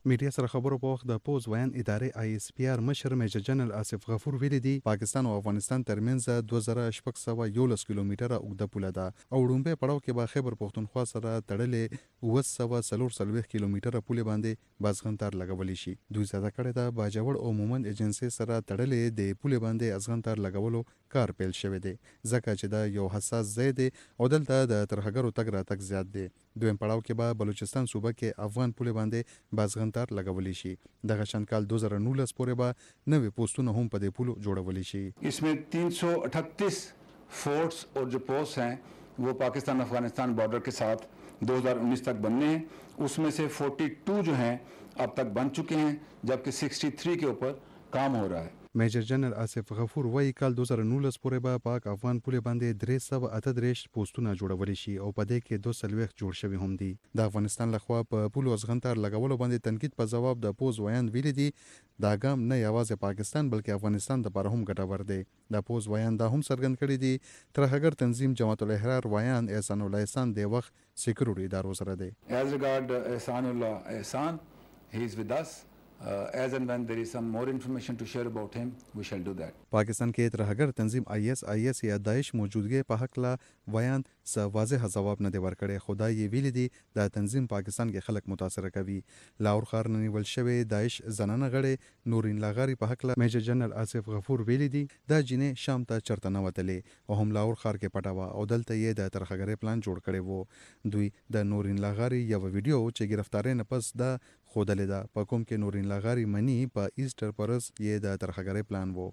میډیا سره خبرو په وخت د پوز ویان ادارې ISPR مشر میجر جنرال آصف غفور ویلي دي پاکستان او افغانستان ترمنځ 2611 کیلومتره اوږده پوله ده او وړومبی پړاو کې به خیبر پښتونخوا سره تړلې 944 کیلومتره پوله باندې بازغنتار لګولی شي. دوی زیاته کړې ده باجوړ او مومند ایجنسی سره تړلې د پوله باندې ازغنتار لګولو کار پیل شوی دی ځکه چې دا یو حساس ځای دی او دلته د ترهګرو تګ راتګ زیات دی. دویم پړاو کې به بلوچستان صوبه کې افغان پولې باندې بازغنتار لګولی شي. دغه شان کال 2019 پورې به نوې پوسټونه هم په دې پولو جوړولی شي. इसमें 338 फोर्ट्स और जो पोस्ट हैं वो पाकिस्तान अफगानिस्तान बॉर्डर के साथ 2019 तक बनने हैं. उसमें से 42 जो हैं अब तक बन चुके हैं जबकि 63 के ऊपर काम हो रहा है. میجر جنرال آصف غفور وایي کال 2019 پورې به پاک افغان پولې باندې 338 پوسټونه جوړولی شي او په دې کې 240 جوړ شوي هم دي. د افغانستان لخوا په پولو ازغنتار لګولو باندې تنقید په جواب د پوز ویان ویلي دي دا ګام نه یوازې پاکستان بلکې افغانستان لپاره هم ګټور دی. د پوز ویان دا هم څرګند کړي دي ترهګر تنظیم جماعت الاحرار ویان احسان الله احسان د وخت سکیورټي ادارو سره دی. As regard احسان الله احسان, he is with us. As and when there is some more information to share about him, we shall do that. پاکستان کې ترهګر تنظیم ISIS یا داعش موجودګي په حق لا بیان څه واضح جواب نه دی ورکړی. خدای یې ویلي دي دا تنظیم پاکستان کې خلک متاثر کوي. لاور ښار نه نیول شوی داعش زنانه غړي نورین لاغاری په حق لا میجر جنرال آصف غفور ویلي دي دا جنې شام ته چرته نه وتلې او هم لاور ښار کې پټه وه او دلته یې د ترهګرۍ پلان جوړ کړی وو. دوی د نورین لاغاری یو ویډیو چې گرفتارۍ نه پس دا خودلې ده په کوم کې نورین لاغاری منی په ایسټر پرس یہ د ترهګرۍ پلان وو.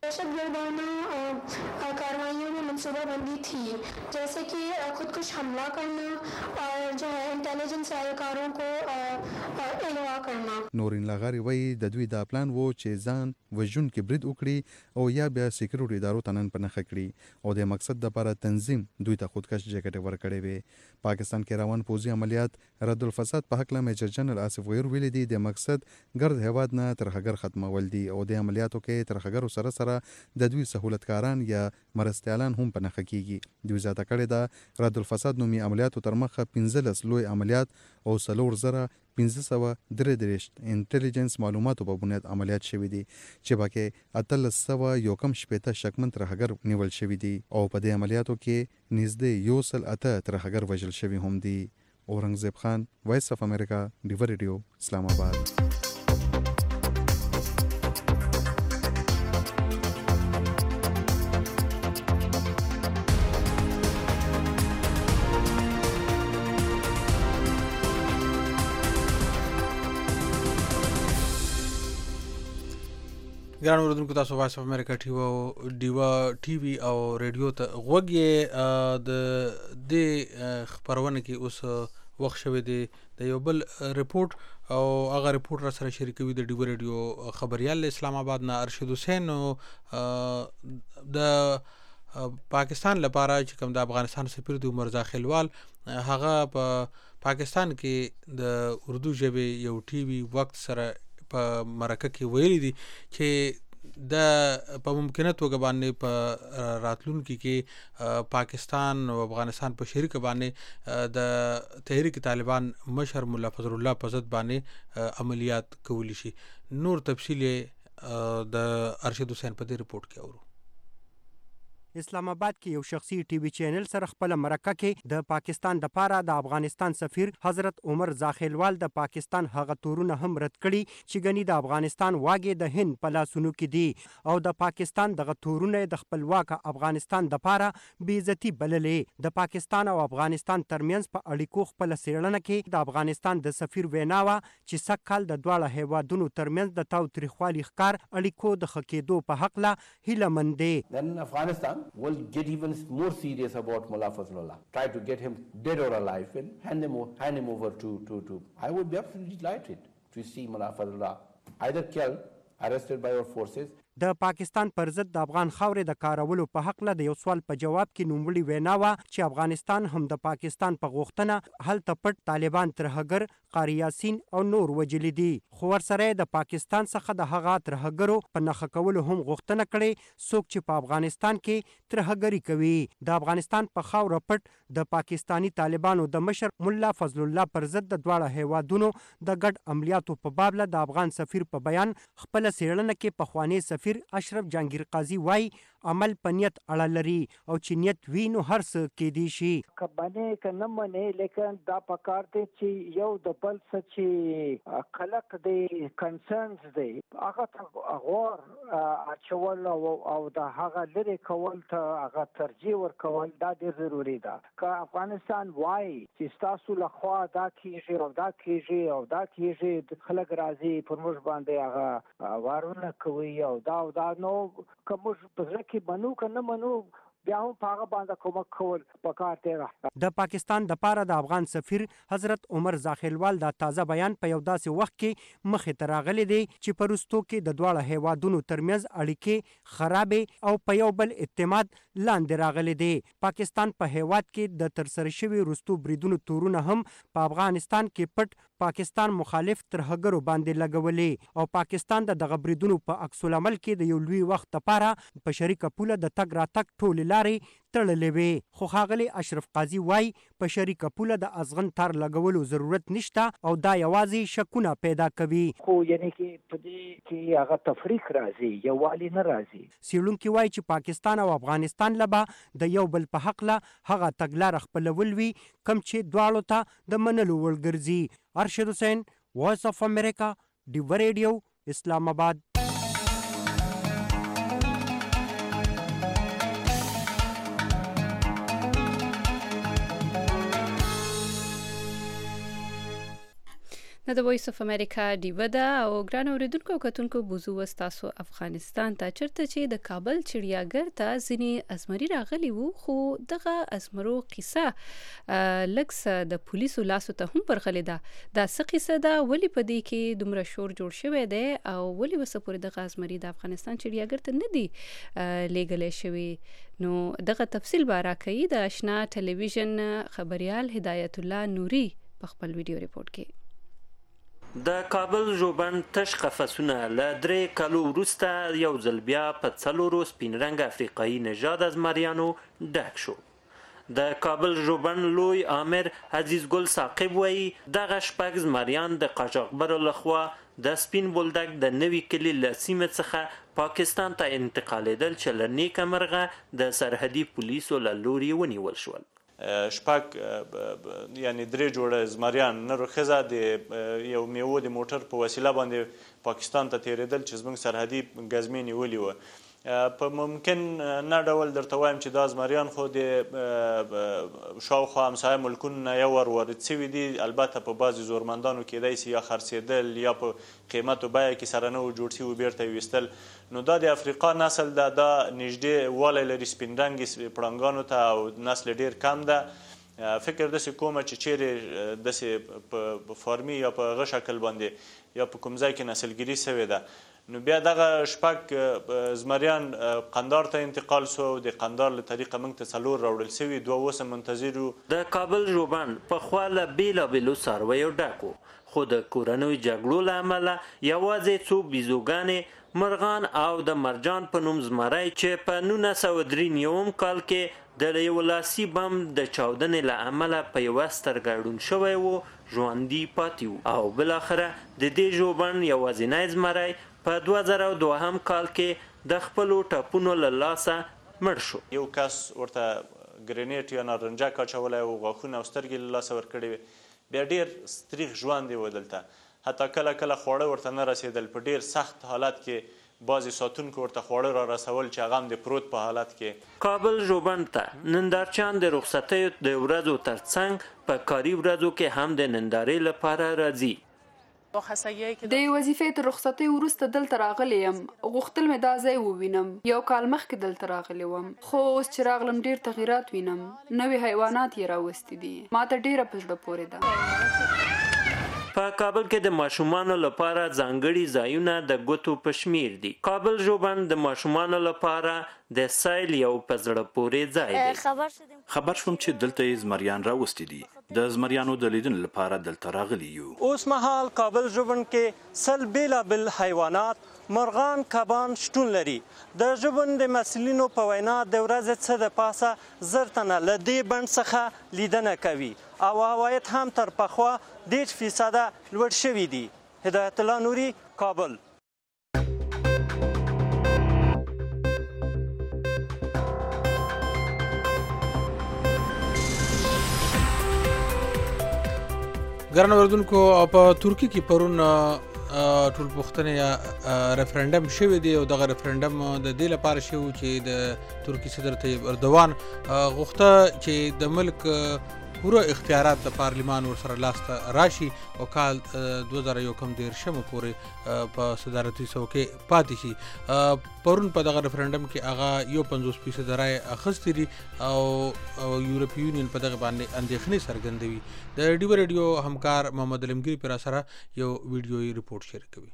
कार्रवाइयों में मनसूबा बंदी थी जैसे कि खुदकुश हमला करना और जो है इंटेलिजेंस एहलकारों को अगवा करना. نورین لاغاری وایي د دوی دا پلان وو چې ځان وژونکي برید وکړي او یا بیا سکیورټي ادارو ته نن په نښه کړي او د مقصد دپاره تنظیم دوی ته خودکش جیکټې ورکړې وې. پاکستان کې روان پوځي عملیات رد الفساد په هکله میجر جنرال آصف غفور ویلي دي د مقصد ګرد هیواد نه ترهګر ختمول دي او د عملیاتو کې ترهګرو سره سره د دوی سهولتکاران یا مرستیالان هم په نښه کیږي. دوی زیاته کړې ده رد الفساد نومي عملیاتو تر مخه 15 لوی عملیات او 4533 انټيليجنس معلوماتو په بنیاد عملیات شوي دي چې پکې 1301 شکمن ترهګر نیول شوي دي او په دې عملیاتو کې نږدې 108 ترهګر وژل شوي هم دي. اورنګزیب خان وایس اف امریکا ډیور ریډیو اسلام آباد. ګران اوریدونکو تاسو وایس اف امریکا ډیوا ټي وي او ریډیو ته غوږ یې د دې خبرونه کې اوس وخت شوی دی د یو بل ریپورت او هغه ریپورت را سره شریکوي د ډیوا ریډیو خبريال اسلام آباد نه ارشد حسین د پاکستان لپاره چې کوم د افغانستان سفیر د عمر ځاخیلوال هغه په پاکستان کې د اردو ژبې یو ټي وي وخت سره په مرکه کې ویلي دي چې د په ممکنه توګه باندې په راتلونکي کې پاکستان او افغانستان په شریک باندې د تحریک طالبان مشر مولا فضل الله په ضد باندې عملیات کولی شي. نور تفصیل د ارشد حسین په دې ریپورت کې اورو. اسلام آباد کې یو شخصي ټي وي چینل سره خپل مرکه کې د پاکستان د پاره د افغانستان سفیر حضرت عمر ځاخیلوال د پاکستان هغه تورونه هم رد کړي چې غني د افغانستان واګې د هند په لاسونو کې دي او د پاکستان دغه تورونه د خپلواک افغانستان د پاره بې عزتي بللې. د پاکستان او افغانستان ترمنځ په اړیکو خپل څېړنه کې د افغانستان د سفیر ویناوه چې سږ کال د دواړه هیوادونو ترمنځ د تاوتریخوالي ښکار اړیکو د ښه کېدو په هکله هیله مند دی. will get even more serious about Mullah Fazlullah. Try to get him dead or alive and hand him over to. I would be absolutely delighted to see Mullah Fazlullah either killed, arrested by our forces. د پاکستان پر ضد د افغان خاورې د کارولو په حق له د یو سوال په جواب کې نوموړي وینا وه چې افغانستان هم د پاکستان په غوښتنه هلته پټ طالبان ترهګر قاري یاسین او نور وجلي دي، خو ورسره د پاکستان څخه د هغه ترهګرو په نښه کولو هم غوښتنه کړې څوک چې په افغانستان کې ترهګري کوي. د افغانستان په خاوره پټ د پاکستانی طالبانو د مشر ملا فضل الله پر ضد د دواړه هیوادونو د ګډ عملیاتو په باب له د افغان سفیر په بیان خپله څېړنه کې پخوانی سفیر اشرف جهانگیر قاضي وایي عمل په نیت اړه لري او چې نیت وي نو هر څه کیدی شي. که منې که نه منې لیکن دا پکار دی چې یو د بل څه چې قلق دی کنسرنز دی هغه ته غور اچول او د هغه لرې کول ته هغه ترجیح ورکول دا ډېر ضروري ده. که افغانستان وایي چې ستاسو لخوا دا کیږي او دا کیږي او دا کیږي خلک راځي پر موږ باندې هغه وارونه کوي او دا نو که موږ په زړه کې منو که نه منو بیا هم په هغه باندې کومک کول پکار دی. د پاکستان د پاره د افغان سفیر حضرت عمر زاخیلوال دا تازه بیان په یو داسې وخت کې مخې ته راغلی دی چې په وروستو کې د دواړه هیوادونو ترمنځ اړیکې خرابې او په یو بل اعتماد لاندې راغلی دی. پاکستان په هیواد کې د ترسره شوي وروستو بریدونو تورونه هم په افغانستان کې پټ پاکستان مخالف ترهګرو باندې لګولې او پاکستان د دغه بریدونو په عکس العمل کې د یو لوی وخت لپاره په شریکه پوله د تګ راتګ ټولې لارې تړلې وې، خو ښاغلی اشرف قاضي وایي په شریکه پوله د ازغن تار لګولو ضرورت نشته او دا یوازې شکونه پیدا کوي. خو یعنی کې په دې کې هغه تفریق راځي یووالی نه راځي. څېړونکي وایي چې پاکستان او افغانستان له به د یو بل په حق له هغه تګلاره خپلول وي کوم چې دواړو ته د منلو وړ ګرځي. ارشد حسین، وایس آف امریکا، ډیوه ریډیو، اسلام آباد. د وایس اف امریکا ډیوه ده او ګران اوریدونکو او کتونکو بوزو وستاسو افغانستان ته چرته چې د کابل چړیاګر ته ځینې ازمري راغلي وو، خو دغه ازمرو قصه لکه د پولیسو لاسو ته هم ورغلې ده. دا څه قصه ده، ولې په دې کې دومره شور جوړ شوی دی او ولې وسه پورې دغه ازمري د افغانستان چړیاګر ته نه دی لیږلی شوی؟ نو دغه تفصیل به راکوي د اشنا ټلویزیون خبریال هدایت الله نوري په خپل ویډیو ریپورت کې. د کابل ژوبڼ تش قفسونه له 3 کالو وروسته یو ځل بیا په 4 سپین رنګ افریقایي نژاد ازمریانو ډک شو. د کابل ژوبڼ لوی آمر عزیز ګل ثاقب وایي دغه شپږ زمریان د قاچاقبرو لخوا د سپین بولدک د نوي کلي له سیمې څخه پاکستان ته انتقالېدل چې له نیکه مرغه د سرحدي پولیسو له لوري ونیول شول. شپږ یعنی 3 جوړه زمریان نر ښځه د یو میوه د موټر په وسیله باندې پاکستان ته تیرېدل چې زموږ سرحدي ګزمې نیولې وه. په ممکن نه ډول درته وایم چې دا زمریان خو د شاوخوا همسایه ملکونو نه یو وارد شوي دي، البته په بعضې زورمندانو کیدای سي یا خرڅېدل یا په قیمت و بیه کې سره نه و جوړ شوي بیرته یې ویستل. نو دا د افریقا نسل ده، دا نږدې والی لري سپین رنګې پړانګانو ته او نسل ډېر کم ده. فکر داسې کومه چې چیرې داسې په فارمي یا په هغه شکل باندې یا په کوم ځای کې نسلګري سوې ده. نو بیا دغه شپږ زمریان قندار ته انتقال سو او د قندار له طریقه موږ ته 4 راوړل سوي، 2 اوس منتظر وو. د کابل ژوبڼ پخوا له بېلابېلو څارویو ډک و، خو د کورنیو جګړو له امله یوازې څو بیزوګانې، مرغان او د مرجان په نوم زمری چې په 1993 کال کې د یو لاسي بم د چاودنې له امله په یوه سترګه ړوند شوی و ژوندي پاتې وو او بالاخره د دې ژوبڼ یوازینی زمری په 2002 کال کې د خپلو ټپونو له لاسه مړ شو. یو کس ورته ګرینیټ یا نارنجک اچولی و، غاښونه او سترګې له لاسه ورکړې وې. بیا ډېر ستریخ ژوند یې و دلته، حتی کله کله خواړه ورته نه رسېدل. په ډېر سخت حالت کې بعضې ساتونکو ورته خواړه را رسول چې هغه هم د پروت په حالت کې. کابل ژوبڼ ته نندارچیان د رخصتیو د ورځو ترڅنګ په کاري ورځو کې هم د نندارې لپاره راځي. د وظیفې تر رخصتۍ وروسته دلته راغلی یم، غوښتل مې دا ځای ووینم. یو کال مخکې دلته راغلی وم، خو اوس چې راغلم ډېر تغیرات وینم. نوې حیوانات یې راوستي دي، ما ته ډېره په زړه پورې ده. په کابل کې د ماشومانو لپاره ځانګړي ځایونه د ګوتو په شمیر دي. کابل ژوبڼ د ماشومانو لپاره د سایل یو په زړه پورې ځای دی. خبر شوم چې دلته یې زمریان راوستي دي. د زمریانو د لیدنې لپاره دلته راغلي یو. اوس مهال کابل ژوبڼ کې سل بیلابل حیوانات، مرغان، کبان شتون لري. د ژوبڼ د مسؤلینو په وینا د ورځې څه د پاسه 1000 تنه له دې بڼ څخه لیدنه کوي او عواید هم تر پخوا 1% لوړ شوي دي. هدایت الله نوري، کابل. ګران اوریدونکو، په ترکیه کې پرون ټول پوښتنې یا ریفرنډم شوی دی او دغه ریفرنډم د دې لپاره شوی چې د ترکیې صدر طیب اردوان غوښته چې د ملک پوره اختیارات د پارلمان ورسره لاسته راشي او کال 2011 پورې په صدارتي څوکۍ پاتې شي. پرون په دغه ریفرنډم کې هغه 50% رای اخیستې دي او یورپی یونین په دغه باندې اندېښنې څرګندوي. د ډیو ریډیو همکار محمد علمګیری پر سره یو ویډیويي ریپورت شیر کوي.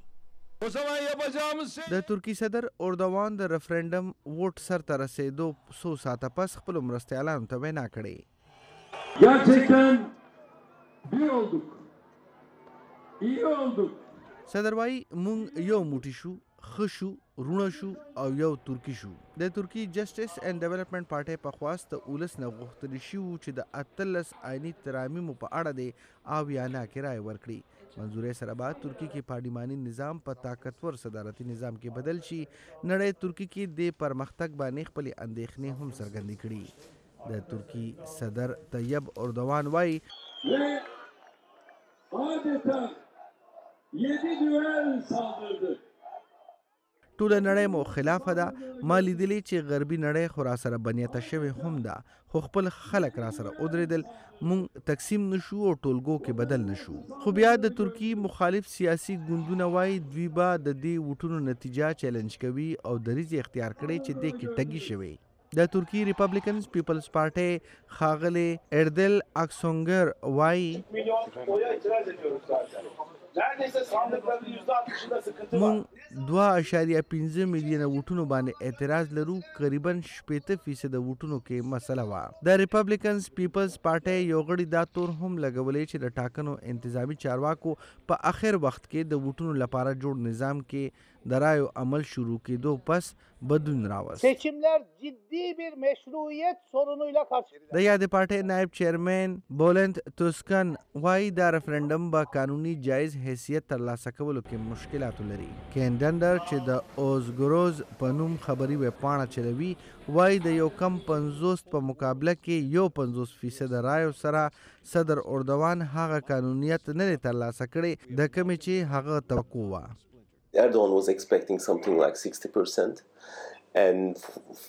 د ترکی صدر اردوان د ریفرنډم ووټ سرته رسیدو 100 ساعته پس خپل مرستیالانو ته وینا کړې. Gerçekten bir olduk. İyi olduk. صدر وایي مونږ یو موټی شو، ښه شو، رونه شو او یو ترکی شو. د ترکی جسټس اینڈ ډیولپمنٹ پارټۍ په خواست د اولس نه غوښتل شوي چې د 18 آئینی ترامیم په اړه د اویانا کې رای ورکړي. منظورۍ سره بعد ترکی کې پارلیماني نظام په طاقتور صدارتي نظام کې بدل شي. نړۍ ترکی کې د پرمختګ باندې خپل اندېښنې هم څرګندې کړي. د ترکی صدر طیب اردوان وایي ټوله نړۍ مو خلافه ده. ما لیدلی چې غربي نړۍ خو راسره بنیته شوې هم ده، خو خپل خلک راسره ودرېدل. مونږ تقسیم نشو او ټولګو کې بدل نشو. خو بیا د ترکی مخالف سیاسي ګوندونه وایي دوی به د دې ووټونو نتیجه چیلنج کوي او دریځ اختیار کړي چې دې کې ټګي شوی. د ترکی ریپبلیکنز پیپلز پارټۍ ښاغلی اردل اکسونګر وایي مونږ 2.5 میلیونه ووټونو باندې اعتراض لرو. قریبا 80% ووټونو کې مسله وه. د ریپبلیکنز پیپلز پارټۍ یو غړي دا تور هم لګولی چې د ټاکنو انتظامی چارواکو په اخر وخت کې د ووټونو لپاره جوړ نظام کې د رایو عمل شروع کېدو پس بدلون راوست. seçimler ciddi bir meşruiyet sorunuyla karşılaşıyor. د یادې پارټۍ نائب چیرمن بولند توسکن وایي دا ریفرنډم به قانوني جایز حیثیت ترلاسه کولو کې مشکلاتو لري. کین ډنډر چې د اوزګروز په نوم خبري ویبپاڼه چلوي وایي د یو کم 50 په مقابله کې 50% رایو سره صدر اردوان هغه قانونیت نه دی ترلاسه کړی د کومې چې هغه توقع وه. Erdogan was expecting something like 60% and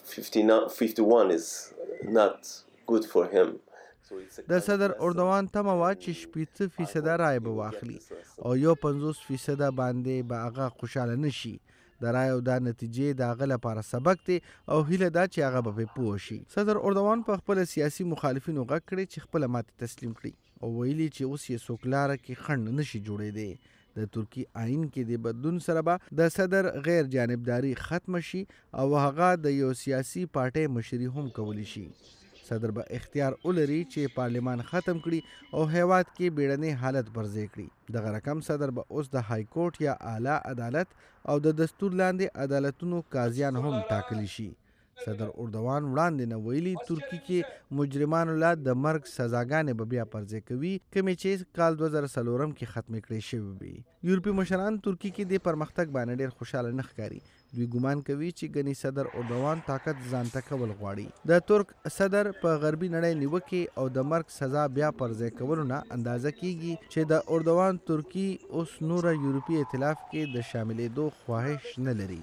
51 is not good for him. د صدر اردوان تمه وه چې 80% رای به واخلي او 50% باندې به هغه خوشحاله نشي. د رایو دا نتیجې د هغه لپاره سبق دی او هیله ده چې هغه به پرې پوه شي. صدر اردوان په خپل سیاسي مخالفینو غږ کړی چې خپله ماتې تسلیم کړي او ویلي چې اوس یې څوک لاره کې خنډ نشي جوړېدی. د ترکی آئین کې د بدلون سره به د صدر غیر جانبداري ختم شي او هغه د یو سیاسي پارټۍ مشري هم کولی شي. صدر به اختیار ولري چې پارلیمان ختم کړي او هیواد کې بیړنی حالت پرځای کړي. دغه رقم صدر به اوس د های کورټ یا اعلی عدالت او د دستور لاندې عدالتونو قاضیان هم ټاکلی شي. صدر اردوان وړاندې نه ویلي ترکی کې مجرمانو لا د مرګ سزاګانې به بیا پرځای کوي کومې چې کال 2004 کې ختمې کړې شوې وي. یورپي مشران ترکی کې د پرمختګ باندې ډېر خوشحاله نه ښکاري. دوی ګمان کوي چې ګنې صدر اردوان طاقت ځانته کول غواړي. د ترک صدر په غربي نړۍ نیوکې او د مرګ سزا بیا پرځای کولو نه اندازه کیږي چې د اردوان ترکی اوس نوره یورپي ائتلاف کې د شاملېدو خواهش نه لري.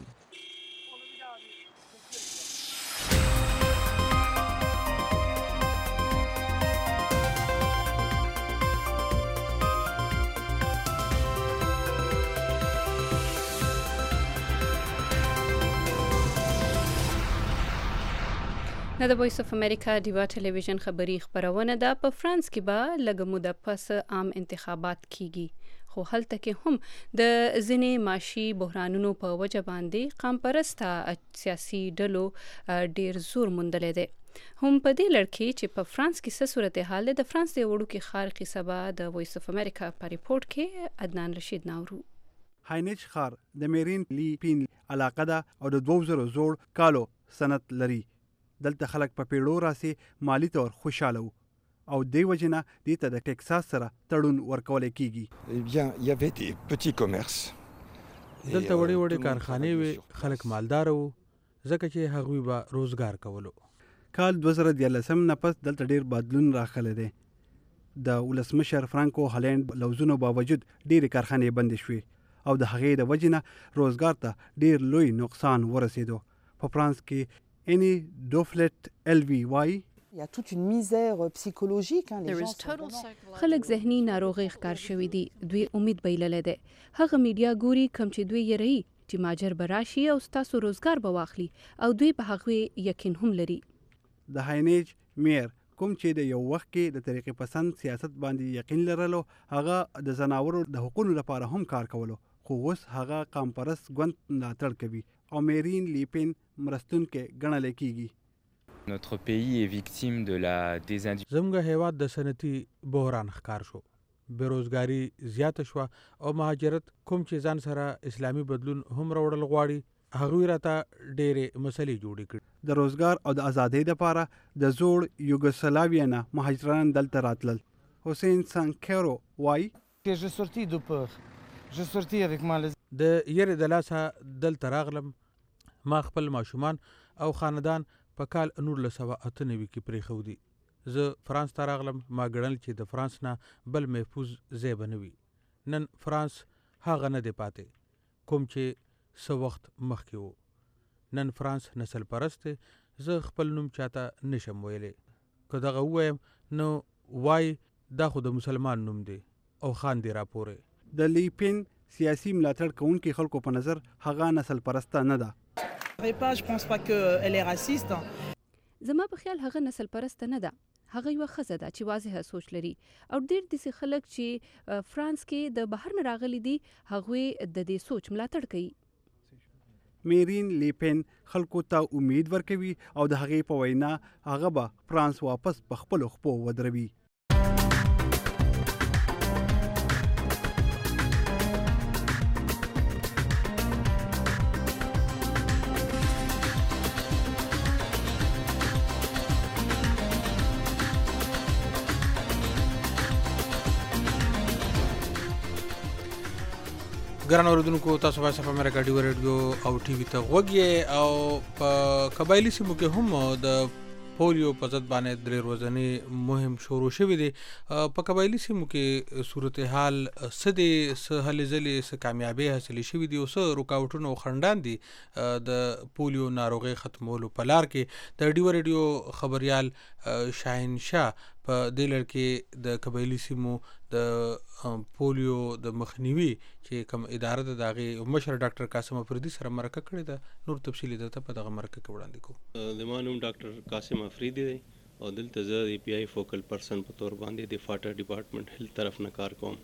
نه د وایس اف امریکا ډیوا ټلویزیون خبری خبرونه ده. په فرانس کې به لږه موده پس عام انتخابات کیږي خو هلته کې هم د ځینې معاشي بحرانونو په وجه باندې قام پرسته سیاسي ډلو ډیر زور موندلی دی. هم په دې لړ کې چې په فرانس کې څه صورتحال دی، د فرانس د وړوکي ښار قصبه د وایس اف امریکا په ریپورټ کې عدنان رشید ناورو. هاینیچ ښار د میرین لی پین علاقه ده او د 2000 زوړ کالو سنت لري. دلته خلک په پیړو راسي مالی طور خوشاله وو او دی وجنه دې ته د ټیکساس سره تړون ورکول کیږي. دلته وړې وړې کارخانې وي، خلک مالدار وو ځکه چې هغوی به روزګار کولو. کال 2013 نه پس دلته ډیر بدلون راغلی دی. د ولسمشر فرانکو هالند لوزونو باوجود ډیرې کارخانې بندې شوې او د هغې د وجنه روزګار ته ډیر لوی نقصان ورسېدو. په فرانس کې اینی دوفلت الوی وای خلک ذهني ناروغي ښکار شوي دي، دوی امید بایللی دی. هغه میډیا ګوري کوم چې دوی یې چې ماجر به راشي او ستاسو روزګار به واخلي او دوی په هغوی یقین هم لري. د هاینیج میر کوم چې د یو وخت کې د طریقې پسند سیاست باندې یقین لرلو، هغه د زناورو د حقوقو لپاره هم کار کولو، خو اوس هغه قام پرست ګوند ملاتړ کوي او میرین لیپین مرستونکې ګڼل کیږي. زموږ هیواد د صنعتي بحران ښکار شو، بیروزګاري زیاته شوه او مهاجرت کوم چې ځان سره اسلامي بدلون هم راوړل غواړي، هغوی راته ډېرې مسلې جوړې کړي. د روزګار او د ازادۍ لپاره د زوړ یوګوسلاویا نه مهاجران دلته راتلل. حسین سانکیرو وای د یری د لاسه دلته راغلم، ما خپل ماشومان او خاندان په کال 1998 کې پرېښودي. زه فرانس ته راغلم، ما ګڼل چې د فرانس نه بل محفوظ ځای به نه وي. نن فرانس هغه نه دی پاتې کوم چې څه وخت مخکې و. نن فرانس نسل پرست دی. زه خپل نوم چاته نشم ویلی، که دغه ووایم نو وای دا خو د مسلمان نوم دی او خان دی راپورې. د لیپین سیاسي ملاتړ کوونکي خلکو په نظر هغه نسل پرسته نه ده. زما په خیال هغه نسل پرسته نه ده، هغه یوه ښځه ده چې واضحه سوچ لري او ډېر داسې خلک چې فرانس کې د بهر نه راغلي دي هغوی د دې سوچ ملاتړ کوي. میرین لیپین خلکو ته امید ورکوي او د هغې په وینا هغه به فرانس واپس په خپلو خپو ودروي. ګران اوریدونکو، تاسو وایس اف امریکا ډیو ریډیو او ټي وي ته غوږ یې او په قبایلي سیمو کې هم د پولیو په ضد باندې درې ورځنی مهم شروع شوی دی. په قبایلي سیمو کې صورتحال څه دی، څه هلې ځلې، څه کامیابۍ حاصلې شوي دي او څه رکاوټونه او خنډان دي د پولیو ناروغۍ ختمولو په لار کې. د ډیو ریډیو خبریال شاهین شاه په دې لړ کې د قبایلي سیمو د پولیو د مخنیوي چې کوم اداره ده د هغې مشر ډاکټر قاسم افریدي سره مرکه کړې ده. نور تفصیل درته په دغه مرکه کې وړاندې کوم. زما نوم ډاکټر قاسم افریدي دی او دلته زه د پی آی فوکل پرسن په طور باندې د فاټر ډپارټمنټ هیلث طرف نه کار کوم.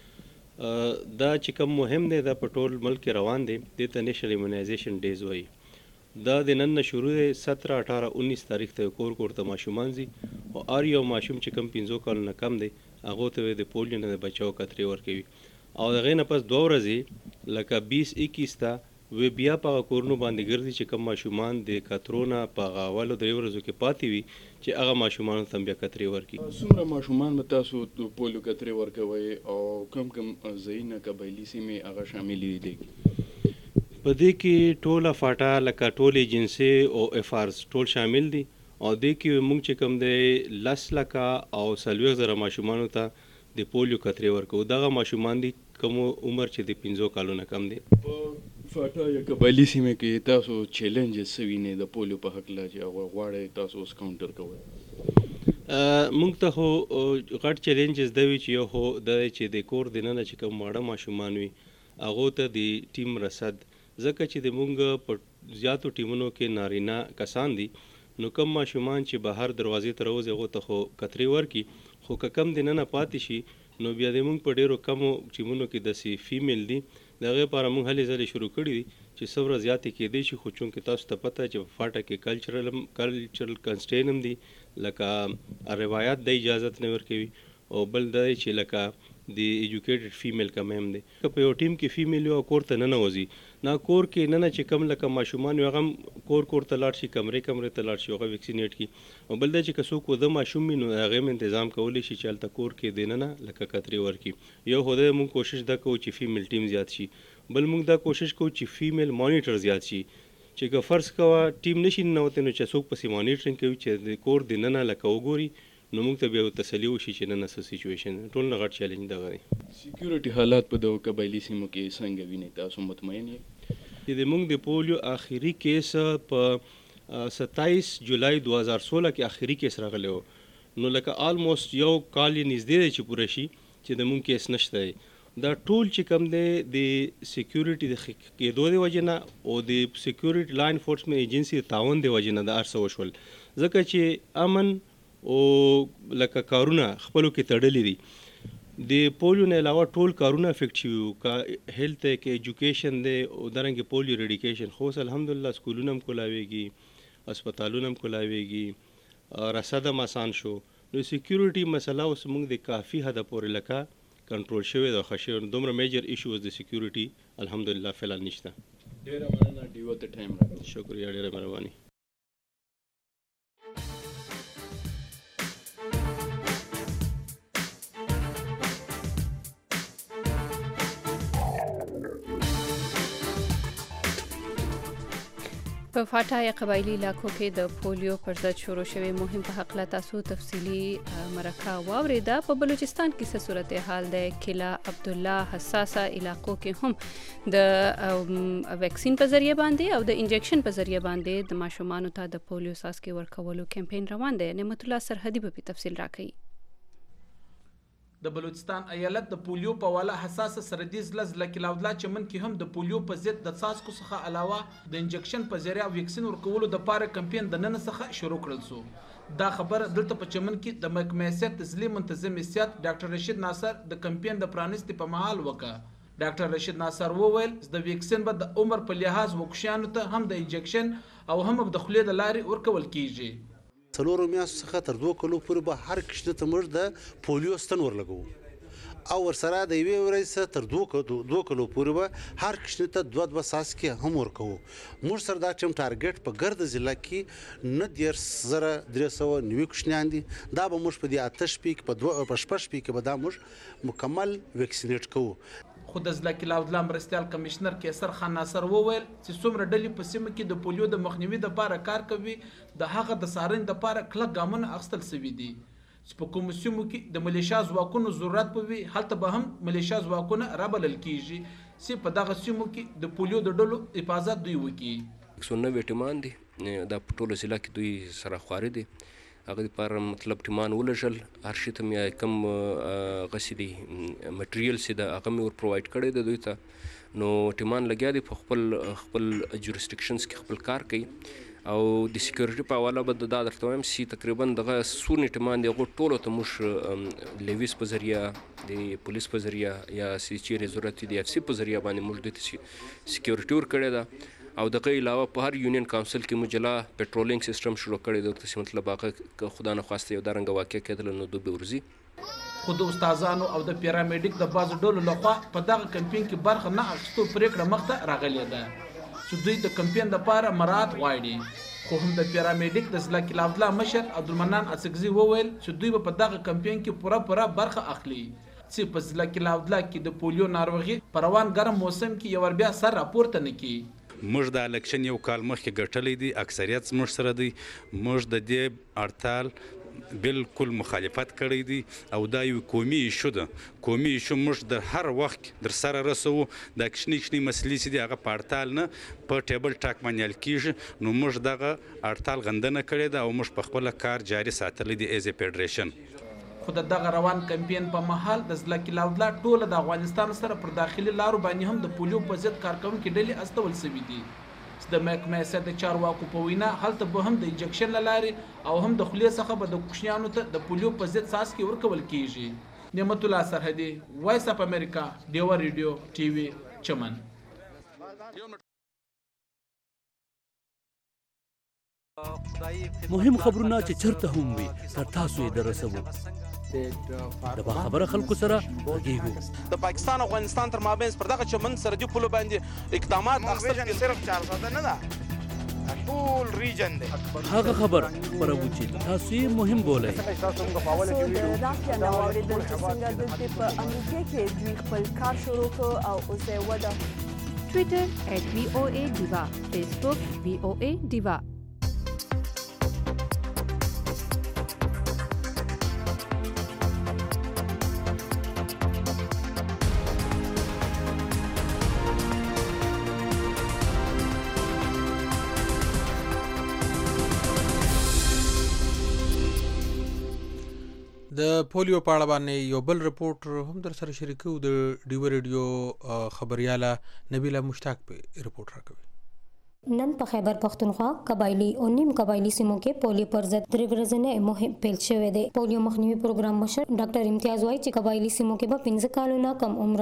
دا چې کوم مهم دی دا په ټول ملک کې روان دی، دې ته نیشنل ایمونایزیشن ډیز وایي. دا د نن نه شروع دی، 17 18 19 تاریخ ته کور کور ته ماشومان ځي او هر یو ماشوم چې کوم 15 کالو نه کم دی هغو ته د پولیو نه د بچاو کترې ورکوي او د هغې نه پس 2 ورځې لکه 20-21 ته وی بیا په هغه کورونو باندې ګرځي چې کوم ماشومان د کترو نه په هغه اولو 3 ورځو کې پاتې وي چې هغه ماشومانو ته بیا کترې ورکړي. څومره ماشومان به تاسو پولیو کترې ورکوئ او کوم ځایونه قبایلي سیمې هغه شاملې دي؟ په دې کې ټوله فاټا لکه ټول ایجنسي او افارز ټول شامل دي او دې کې موږ چې کوم دی 10 لکه او 40,000 ماشومانو ته د پولیو کترې ورکوو. دغه ماشومان دي کوم عمر چې د 15 کالو نه کم دی. په فاټا یا قبایلي سیمه کې تاسو چیلنجز څه وینئ د پولیو په هکله چې هغه غواړئ تاسو اوس کاونټر کوئ؟ موږ ته خو غټ چیلنجز دا وي چې یو خو دا دی چې د کور دننه چې کوم واړه ماشومان وي هغو ته د ټیم رسد، ځکه چې د مونږ په زیاتو ټیمونو کې نارینه کسان دي نو کم ماشومان چې بهر دروازې ته راوځي هغو ته خو کترې ورکي، خو که کم دننه پاتې شي نو بیا د موږ په ډیرو کمو ټیمونو کې داسې فیمیل دي د هغې لپاره موږ هلې ځلې شروع کړي دي چې څه ورځ زیاتې کېدی شي خو چونکې تاسو ته پته چې په فاټه کې کلچرل کنسټین هم دي لکه روایات د اجازت نه ورکوي او بل دا چې لکه د ایجوکیټډ فیمیل کم هم دی که په یو ټیم کې فیمیل یو کور ته ننوځي نه کور کې نه چې کم لکه ماشومان یو هغه کور ته لاړ شي کمرې ته لاړ شي هغه ویکسینیټ کړي او بل دا چې که څوک وده ماشوم وي نو هغې هم تنظام کولی شي چې هلته کور کې دننه لکه کترې ورکړي یو خو دا موږ کوشش دا کوو چې فیمیل ټیم زیات شي بل موږ دا کوشش کوو چې فیمیل مانیټر زیات شي چې که فرض کوه ټیم نشي ننوتی نو چې څوک پسې مانیټرینګ کوي چې د کور دننه لکه وګوري نو موږ ته بیا تسلي وشي چې نن څه سچویشن ټول نه غټ چیلنج دغه دی سکیورټي حالات په دغه قبایلي سیمو کې څنګه وینئ تاسو مطمئن یې چې د موږ د پولیو آخري کیس په 27 جولای 2016 کې آخري کیس راغلی و نو لکه آلموست یو کال یې نږدې دی چې پوره شي چې د موږ کیس نشته دی دا ټول چې کوم دی د سکیورټي د کېدو د وجې نه او د سکیورټي لا انفورسمنټ ایجنسي د تعاون د وجې نه دا هر څه وشول ځکه چې امن او لکه کارونه خپلو کې تړلي دي د پولیو نه علاوه ټول کارونه افیکټ شوي وو که هیلث دی که ایجوکیشن دی او دارنګې پولیو ریډیکیشن خو اوس الحمدلله سکولونه هم کولاویږي اسپتالونه هم کولاویږي رسد هم اسان شو نو سکیورټي مسله اوس موږ د کافي حده پورې لکه کنټرول شوی ده ښه شوی دومره میجر ایشوز د سکیورټي الحمدلله فعلا نشته ډېره مننه ډیوه ته ټایم راکړئ شکریه ډېره مهرباني په فاټا یا قبایلي علاقو کې د پولیو پر ضد شروع شوی مهم په حق لا تاسو تفصیلی مرکه واوریده په بلوچستان کې څه صورتحال ده کلا عبدالله حساسه علاقو کې هم د ویکسین په ذریعہ باندې او د انجکشن په ذریعہ باندې د ماشومانو ته د پولیو څاڅکي ورکولو کمپاین روان دی نعمت الله سرحدي په تفصیل راکړي د بلوچستان ایالت د پولیو په والا حساسه سرحدي ضلع کلاودلا چمن کې هم د پولیو په ضد د څاڅکو څخه علاوه د انجکشن په ذریعہ ویکسین ورکولو د پاره کمپاین د نن څخه شروع کړل شو دا خبر دلته په چمن کې د محکمې سیاست ضلعي منتظم سیاست ډاکټر رشید ناصر د کمپاین د پرانیستي په محل وکړه ډاکټر رشید ناصر وویل د ویکسین به د عمر په لحاظ وکشانو ته هم د انجکشن او هم د خولې د لارې ورکول کیږي څلورو میاشتو څخه تر 2 کلو پورې به هر کشته ته موږ د پولیو ستن ورلګو او ورسره د یوې ورځې تر 2 کلو پورې به هر کشته ته 2 څاڅکي هم ورکو موږ سره دا ټیم ټارګټ په ګرد ضلع کې 9390 کشنیان دي دا به موږ په دې آتش پیک په شپږ پیک به دا موږ مکمل ویکسینیټ کوو خو د ضلع کلاودلا مرستیال کمشنر کیسر خان ناصر وویل چې څومره ډلې په سیمه کې د پولیو د مخنیوي لپاره کار کوي د هغه د څارنې لپاره کلک ګامونه اخیستل شوي دي چې په کومو سیمو کې د ملیشیا ځواکونو ضرورت به وي هلته به هم ملیشیا ځواکونه رابلل کیږي چې په دغه سیمو کې د پولیو د ډلو حفاظت دوی وکړي 190 ټیمان دي دا په ټوله ضلع کې دوی سره خواري دي هغه لپاره مطلب ټیمان ولژل هر شي ته مې کم غسیدي مټریل سي دا هغه مې ور پرووايډ کړی د دوی ته نو ټیمان لګیا دي په خپل جورسډکشنز کې خپل کار کوي او د سکیورټي په حواله به دا درته وایم چې تقریبا دغه سونی ټیمان دی هغه ټولو ته موږ لیویس په ذریعہ د پولیس په ذریعہ یا سی چیرې ضرورت دی اف سی په ذریعہ باندې موږ د سکیورټي ور کړی دا او دغه علاوه په هر یونین کونسل کې مجلا پټرولینګ سیستم شروع کړی د تاسو مطلب هغه خدا نه خواسته یو درنګ واقع کېدل نو دوی ورزي خو د استادانو او د پیرامیډیک د باز ډولو لخوا په دغه کمپاین کې برخه نه اخیستو پریکړه مخته راغلی ده چې دوی د کمپاین لپاره مراعات غواړي خو هم د پیرامیډیک د ضلع کلاودلا مشر عبدالمنان اڅکزي وویل چې دوی په دغه کمپاین کې پوره برخه اخلي چې په ضلع کلاودلا کې د پولیو ناروغي په روان ګرم موسم کې یو بیا سر راپورته نه کی موږ د الکشن یو کال مخکې ګټلې دي اکثریت موږ سره دی موږ د دې اړتال بالکل مخالفت کړی دی او دا یو قومي ایشو ده قومي ایشو موږ د هر وخت در سره رسو د کشنی مسلې چې هغه په اړتال نه په ټیبل ټاک باندې کیږي نو موږ دغه اړتال غندنه کړې ده او موږ په خپل کار جاري ساتلی دی ایز ا فدریشن خو دغه روان کمپاین په محل د ضلع کلاودلا ټول د افغانستان سره پر داخلي لارو باندې هم د پولیو په ضد کارکونکو ډلې استول شوي دي چې د محکمې سیاست د چارواکو په وینا هلته به هم د انجکشن لارې او هم د خولې څخه به د کوچنیانو ته د پولیو په ضد څاڅکي ورکول کیږي نعمت الله سرحدي، وایس اف امریکا، ډیوا ریډیو ټي وي چمن. مهم خبرونه چې چرته هم وي تر تاسو یې دررسوو. د باخبره خلکو سره غږیږو. د پاکستان او افغانستان تر مابین پر دغه چمن سرحدي پولو باندې اقدامات اخیستل صرف 400 نه ده، ټول ریجن دی. هغه خبر خپروو چې تاسو یې مهم بولئ. د رافیا نو اورېدل چې څنګه دلته په امریکا کې دوی خپل کار شروع کړ او اوس یې وده. ټویټر @VOA Diva، فیسبوک VOA Diva. د پولیو په اړه باندې یو بل رپورټ هم در سره شریکو. د ډیو ریډیو خبرياله نبیله مشتاق په رپورټ راکوي. نن په خیبر پختونخوا قبایلی او نیم قبایلی سیمو کې پولیو پر ضد درې ورځې مهم پیل شوې ده. پولیو مخنیوي پروګرام مشر ډاکټر امتیاز وايي چې قبایلی سیمو کې به 15 کالونه کم عمر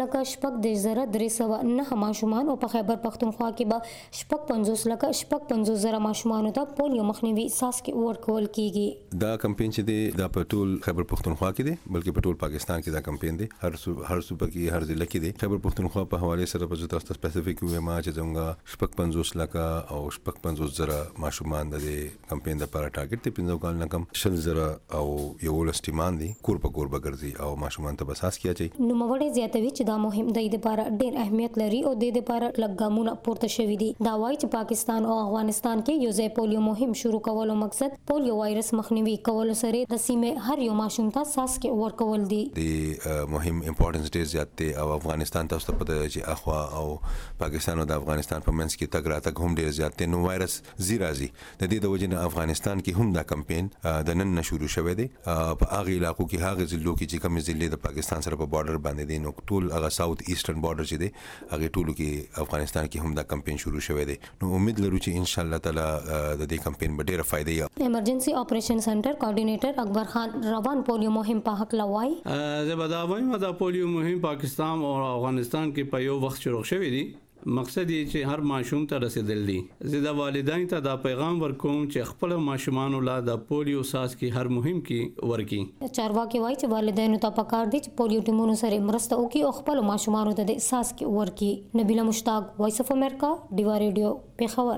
10,309 ماشومان او په خیبر پختونخوا کې به 55,000 ماشومان ته پولیو مخنیوي ساسکي ورکول کیږي. دا کمپاین چې دی دا په ټول خیبر پختونخوا کې دی، بلکې په ټول پاکستان کې دا کمپاین دی. هر صوبه کې هر ضلع کې دی. خیبر پختونخوا په حواله سره په تاسو سپیسیفیک ویما چې څنګه 55 لکه او 55,000 ماشومان د کمپاین لپاره ټارګټ دی. 15 کال نه کم 60,000 او یو لستیمان دي کور په کور بګرځي او ماشومان ته بساس کیږي. نو موږ زیاتوي چې دا مهم د دې لپاره ډېر اهمیت لري او د دې لپاره لګامونه پورته شوې دي. دا وایي چې پاکستان او افغانستان کې یو ځای پولیو مهم شروع کولو مقصد پولیو وایرس مخنیوي کولو سره د سیمه هر یو ماشوم ته ساسکي ورکول دي. د مهم امپورټنس ډېر زیات دی او افغانستان تاسو ته پته چې اخوا او پاکستان او د افغانستان په منځ کې تګ راتګ هم ډېر زیات دی. نو وایرس زیرازي د دې د وجې نه افغانستان کې هم دا کمپاین د نن شروع شوه دی. په هغه علاقو کې هغه ضلعو کې چې کوم ضلع د پاکستان سره په بارډر باندې دي، نو ټول هغه ساوث ایسټرن بارډر چې دی هغه ټولو کې افغانستان کې هم دا کمپاین شروع شوه دی. نو امید لرو چې ان شاء الله تعالی د دې کمپاین به ډېر فائدې وي. ایمرجنسي اپریشن سنټر کوارډینیټر اکبر خان روان پولیو مهم په حق لوای زه به دا وایم دا پولیو مهم پاکستان او افغانستان کې په یو وخت شروع شوی دی. مقصد یې چې هر ماشوم ته رسیدل دي. زه د والدین ته دا پیغام ورکوم چې خپل ماشومان له د پولیو ساس کې هر مهم کې ورکی. چارواکي وایي چې والدین ته پکار دي چې پولیو ټیمونو سره مرسته وکړي او خپل ماشومان ته د ساس کې ورکی. نبیله مشتاق، وایس اف امریکا، ډیوا ریډیو، پیښور.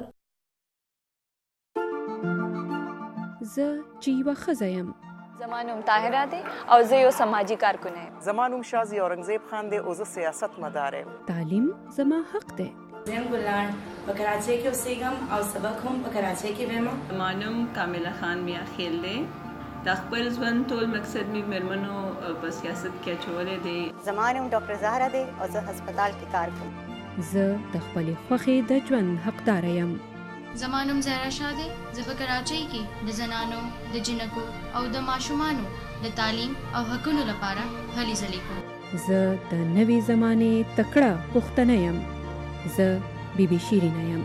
زه چې یوه ښځه یم. زما نوم طاهره دی او زه یو سماجی کارکونه یم. زما نوم شازي اورنګزیب خان دی او زه سیاست مدار یم. تعلیم زما حق دی. زم ګلان په کراچۍ کې اوسېږم او سبق هم په کراچۍ کې وایم. زما نوم کامله خان میا خیل دی. د خپل ژوند ټول مقصد می مرمنو په سیاست کې اچولې دی. زما نوم ډاکټر زهرا دی او زه هسپتال کې کار کوم. زه د خپلې خوښې د ژوند حقدار یم. زما نوم زهرا شاه دی. زه په کراچۍ کې د زنانو، د جنکو او د ماشومانو د تعلیم او حقونو لپاره هلې ځلې کوم. زه د نوې زمانې تکړه پښتنه یم. زه بیبي شیرینه یم.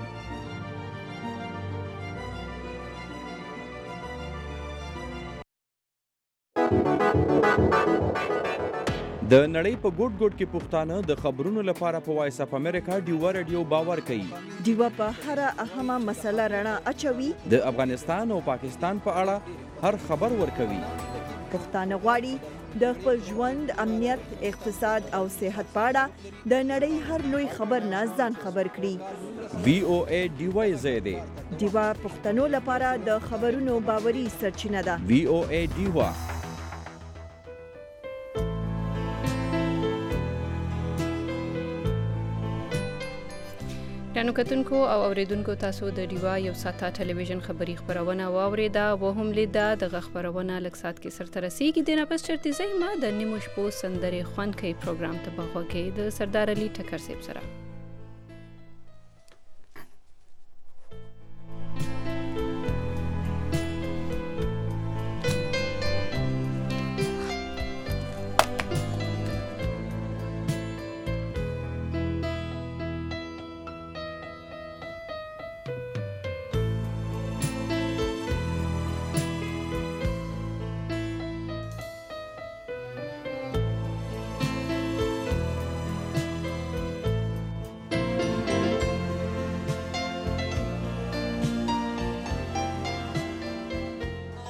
د نړۍ په ګوټ ګوټ کې پښتانه د خبرونو لپاره په وایس اف امریکا ډیوا ریډیو باور کوي. ډیوا په هر اهمه مسله رڼا اچوي. د افغانستان او پاکستان په اړه هر خبر ورکوي. پښتانه غواړي د خپل ژوند، امنیت، اقتصاد او صحت په اړه د نړۍ هر لوی خبر نه ځان خبر کړي. VOA ډیوا زیاده. ډیوا پښتنو لپاره د خبرونو باوري سرچینه ده. VOA ډیوا. رانو کتونکو او اوریدونکو تاسو د ډیوا یو ساته ټلویزیون خبری خبرونه واوریده و هم لیده د خبرونه لکسات کې سره رسیدي. دینه پس چرته زما د نیمو شپو سندري خوان کوي پروګرام ته بغوکې د سردار علي ټکر صاحب سره.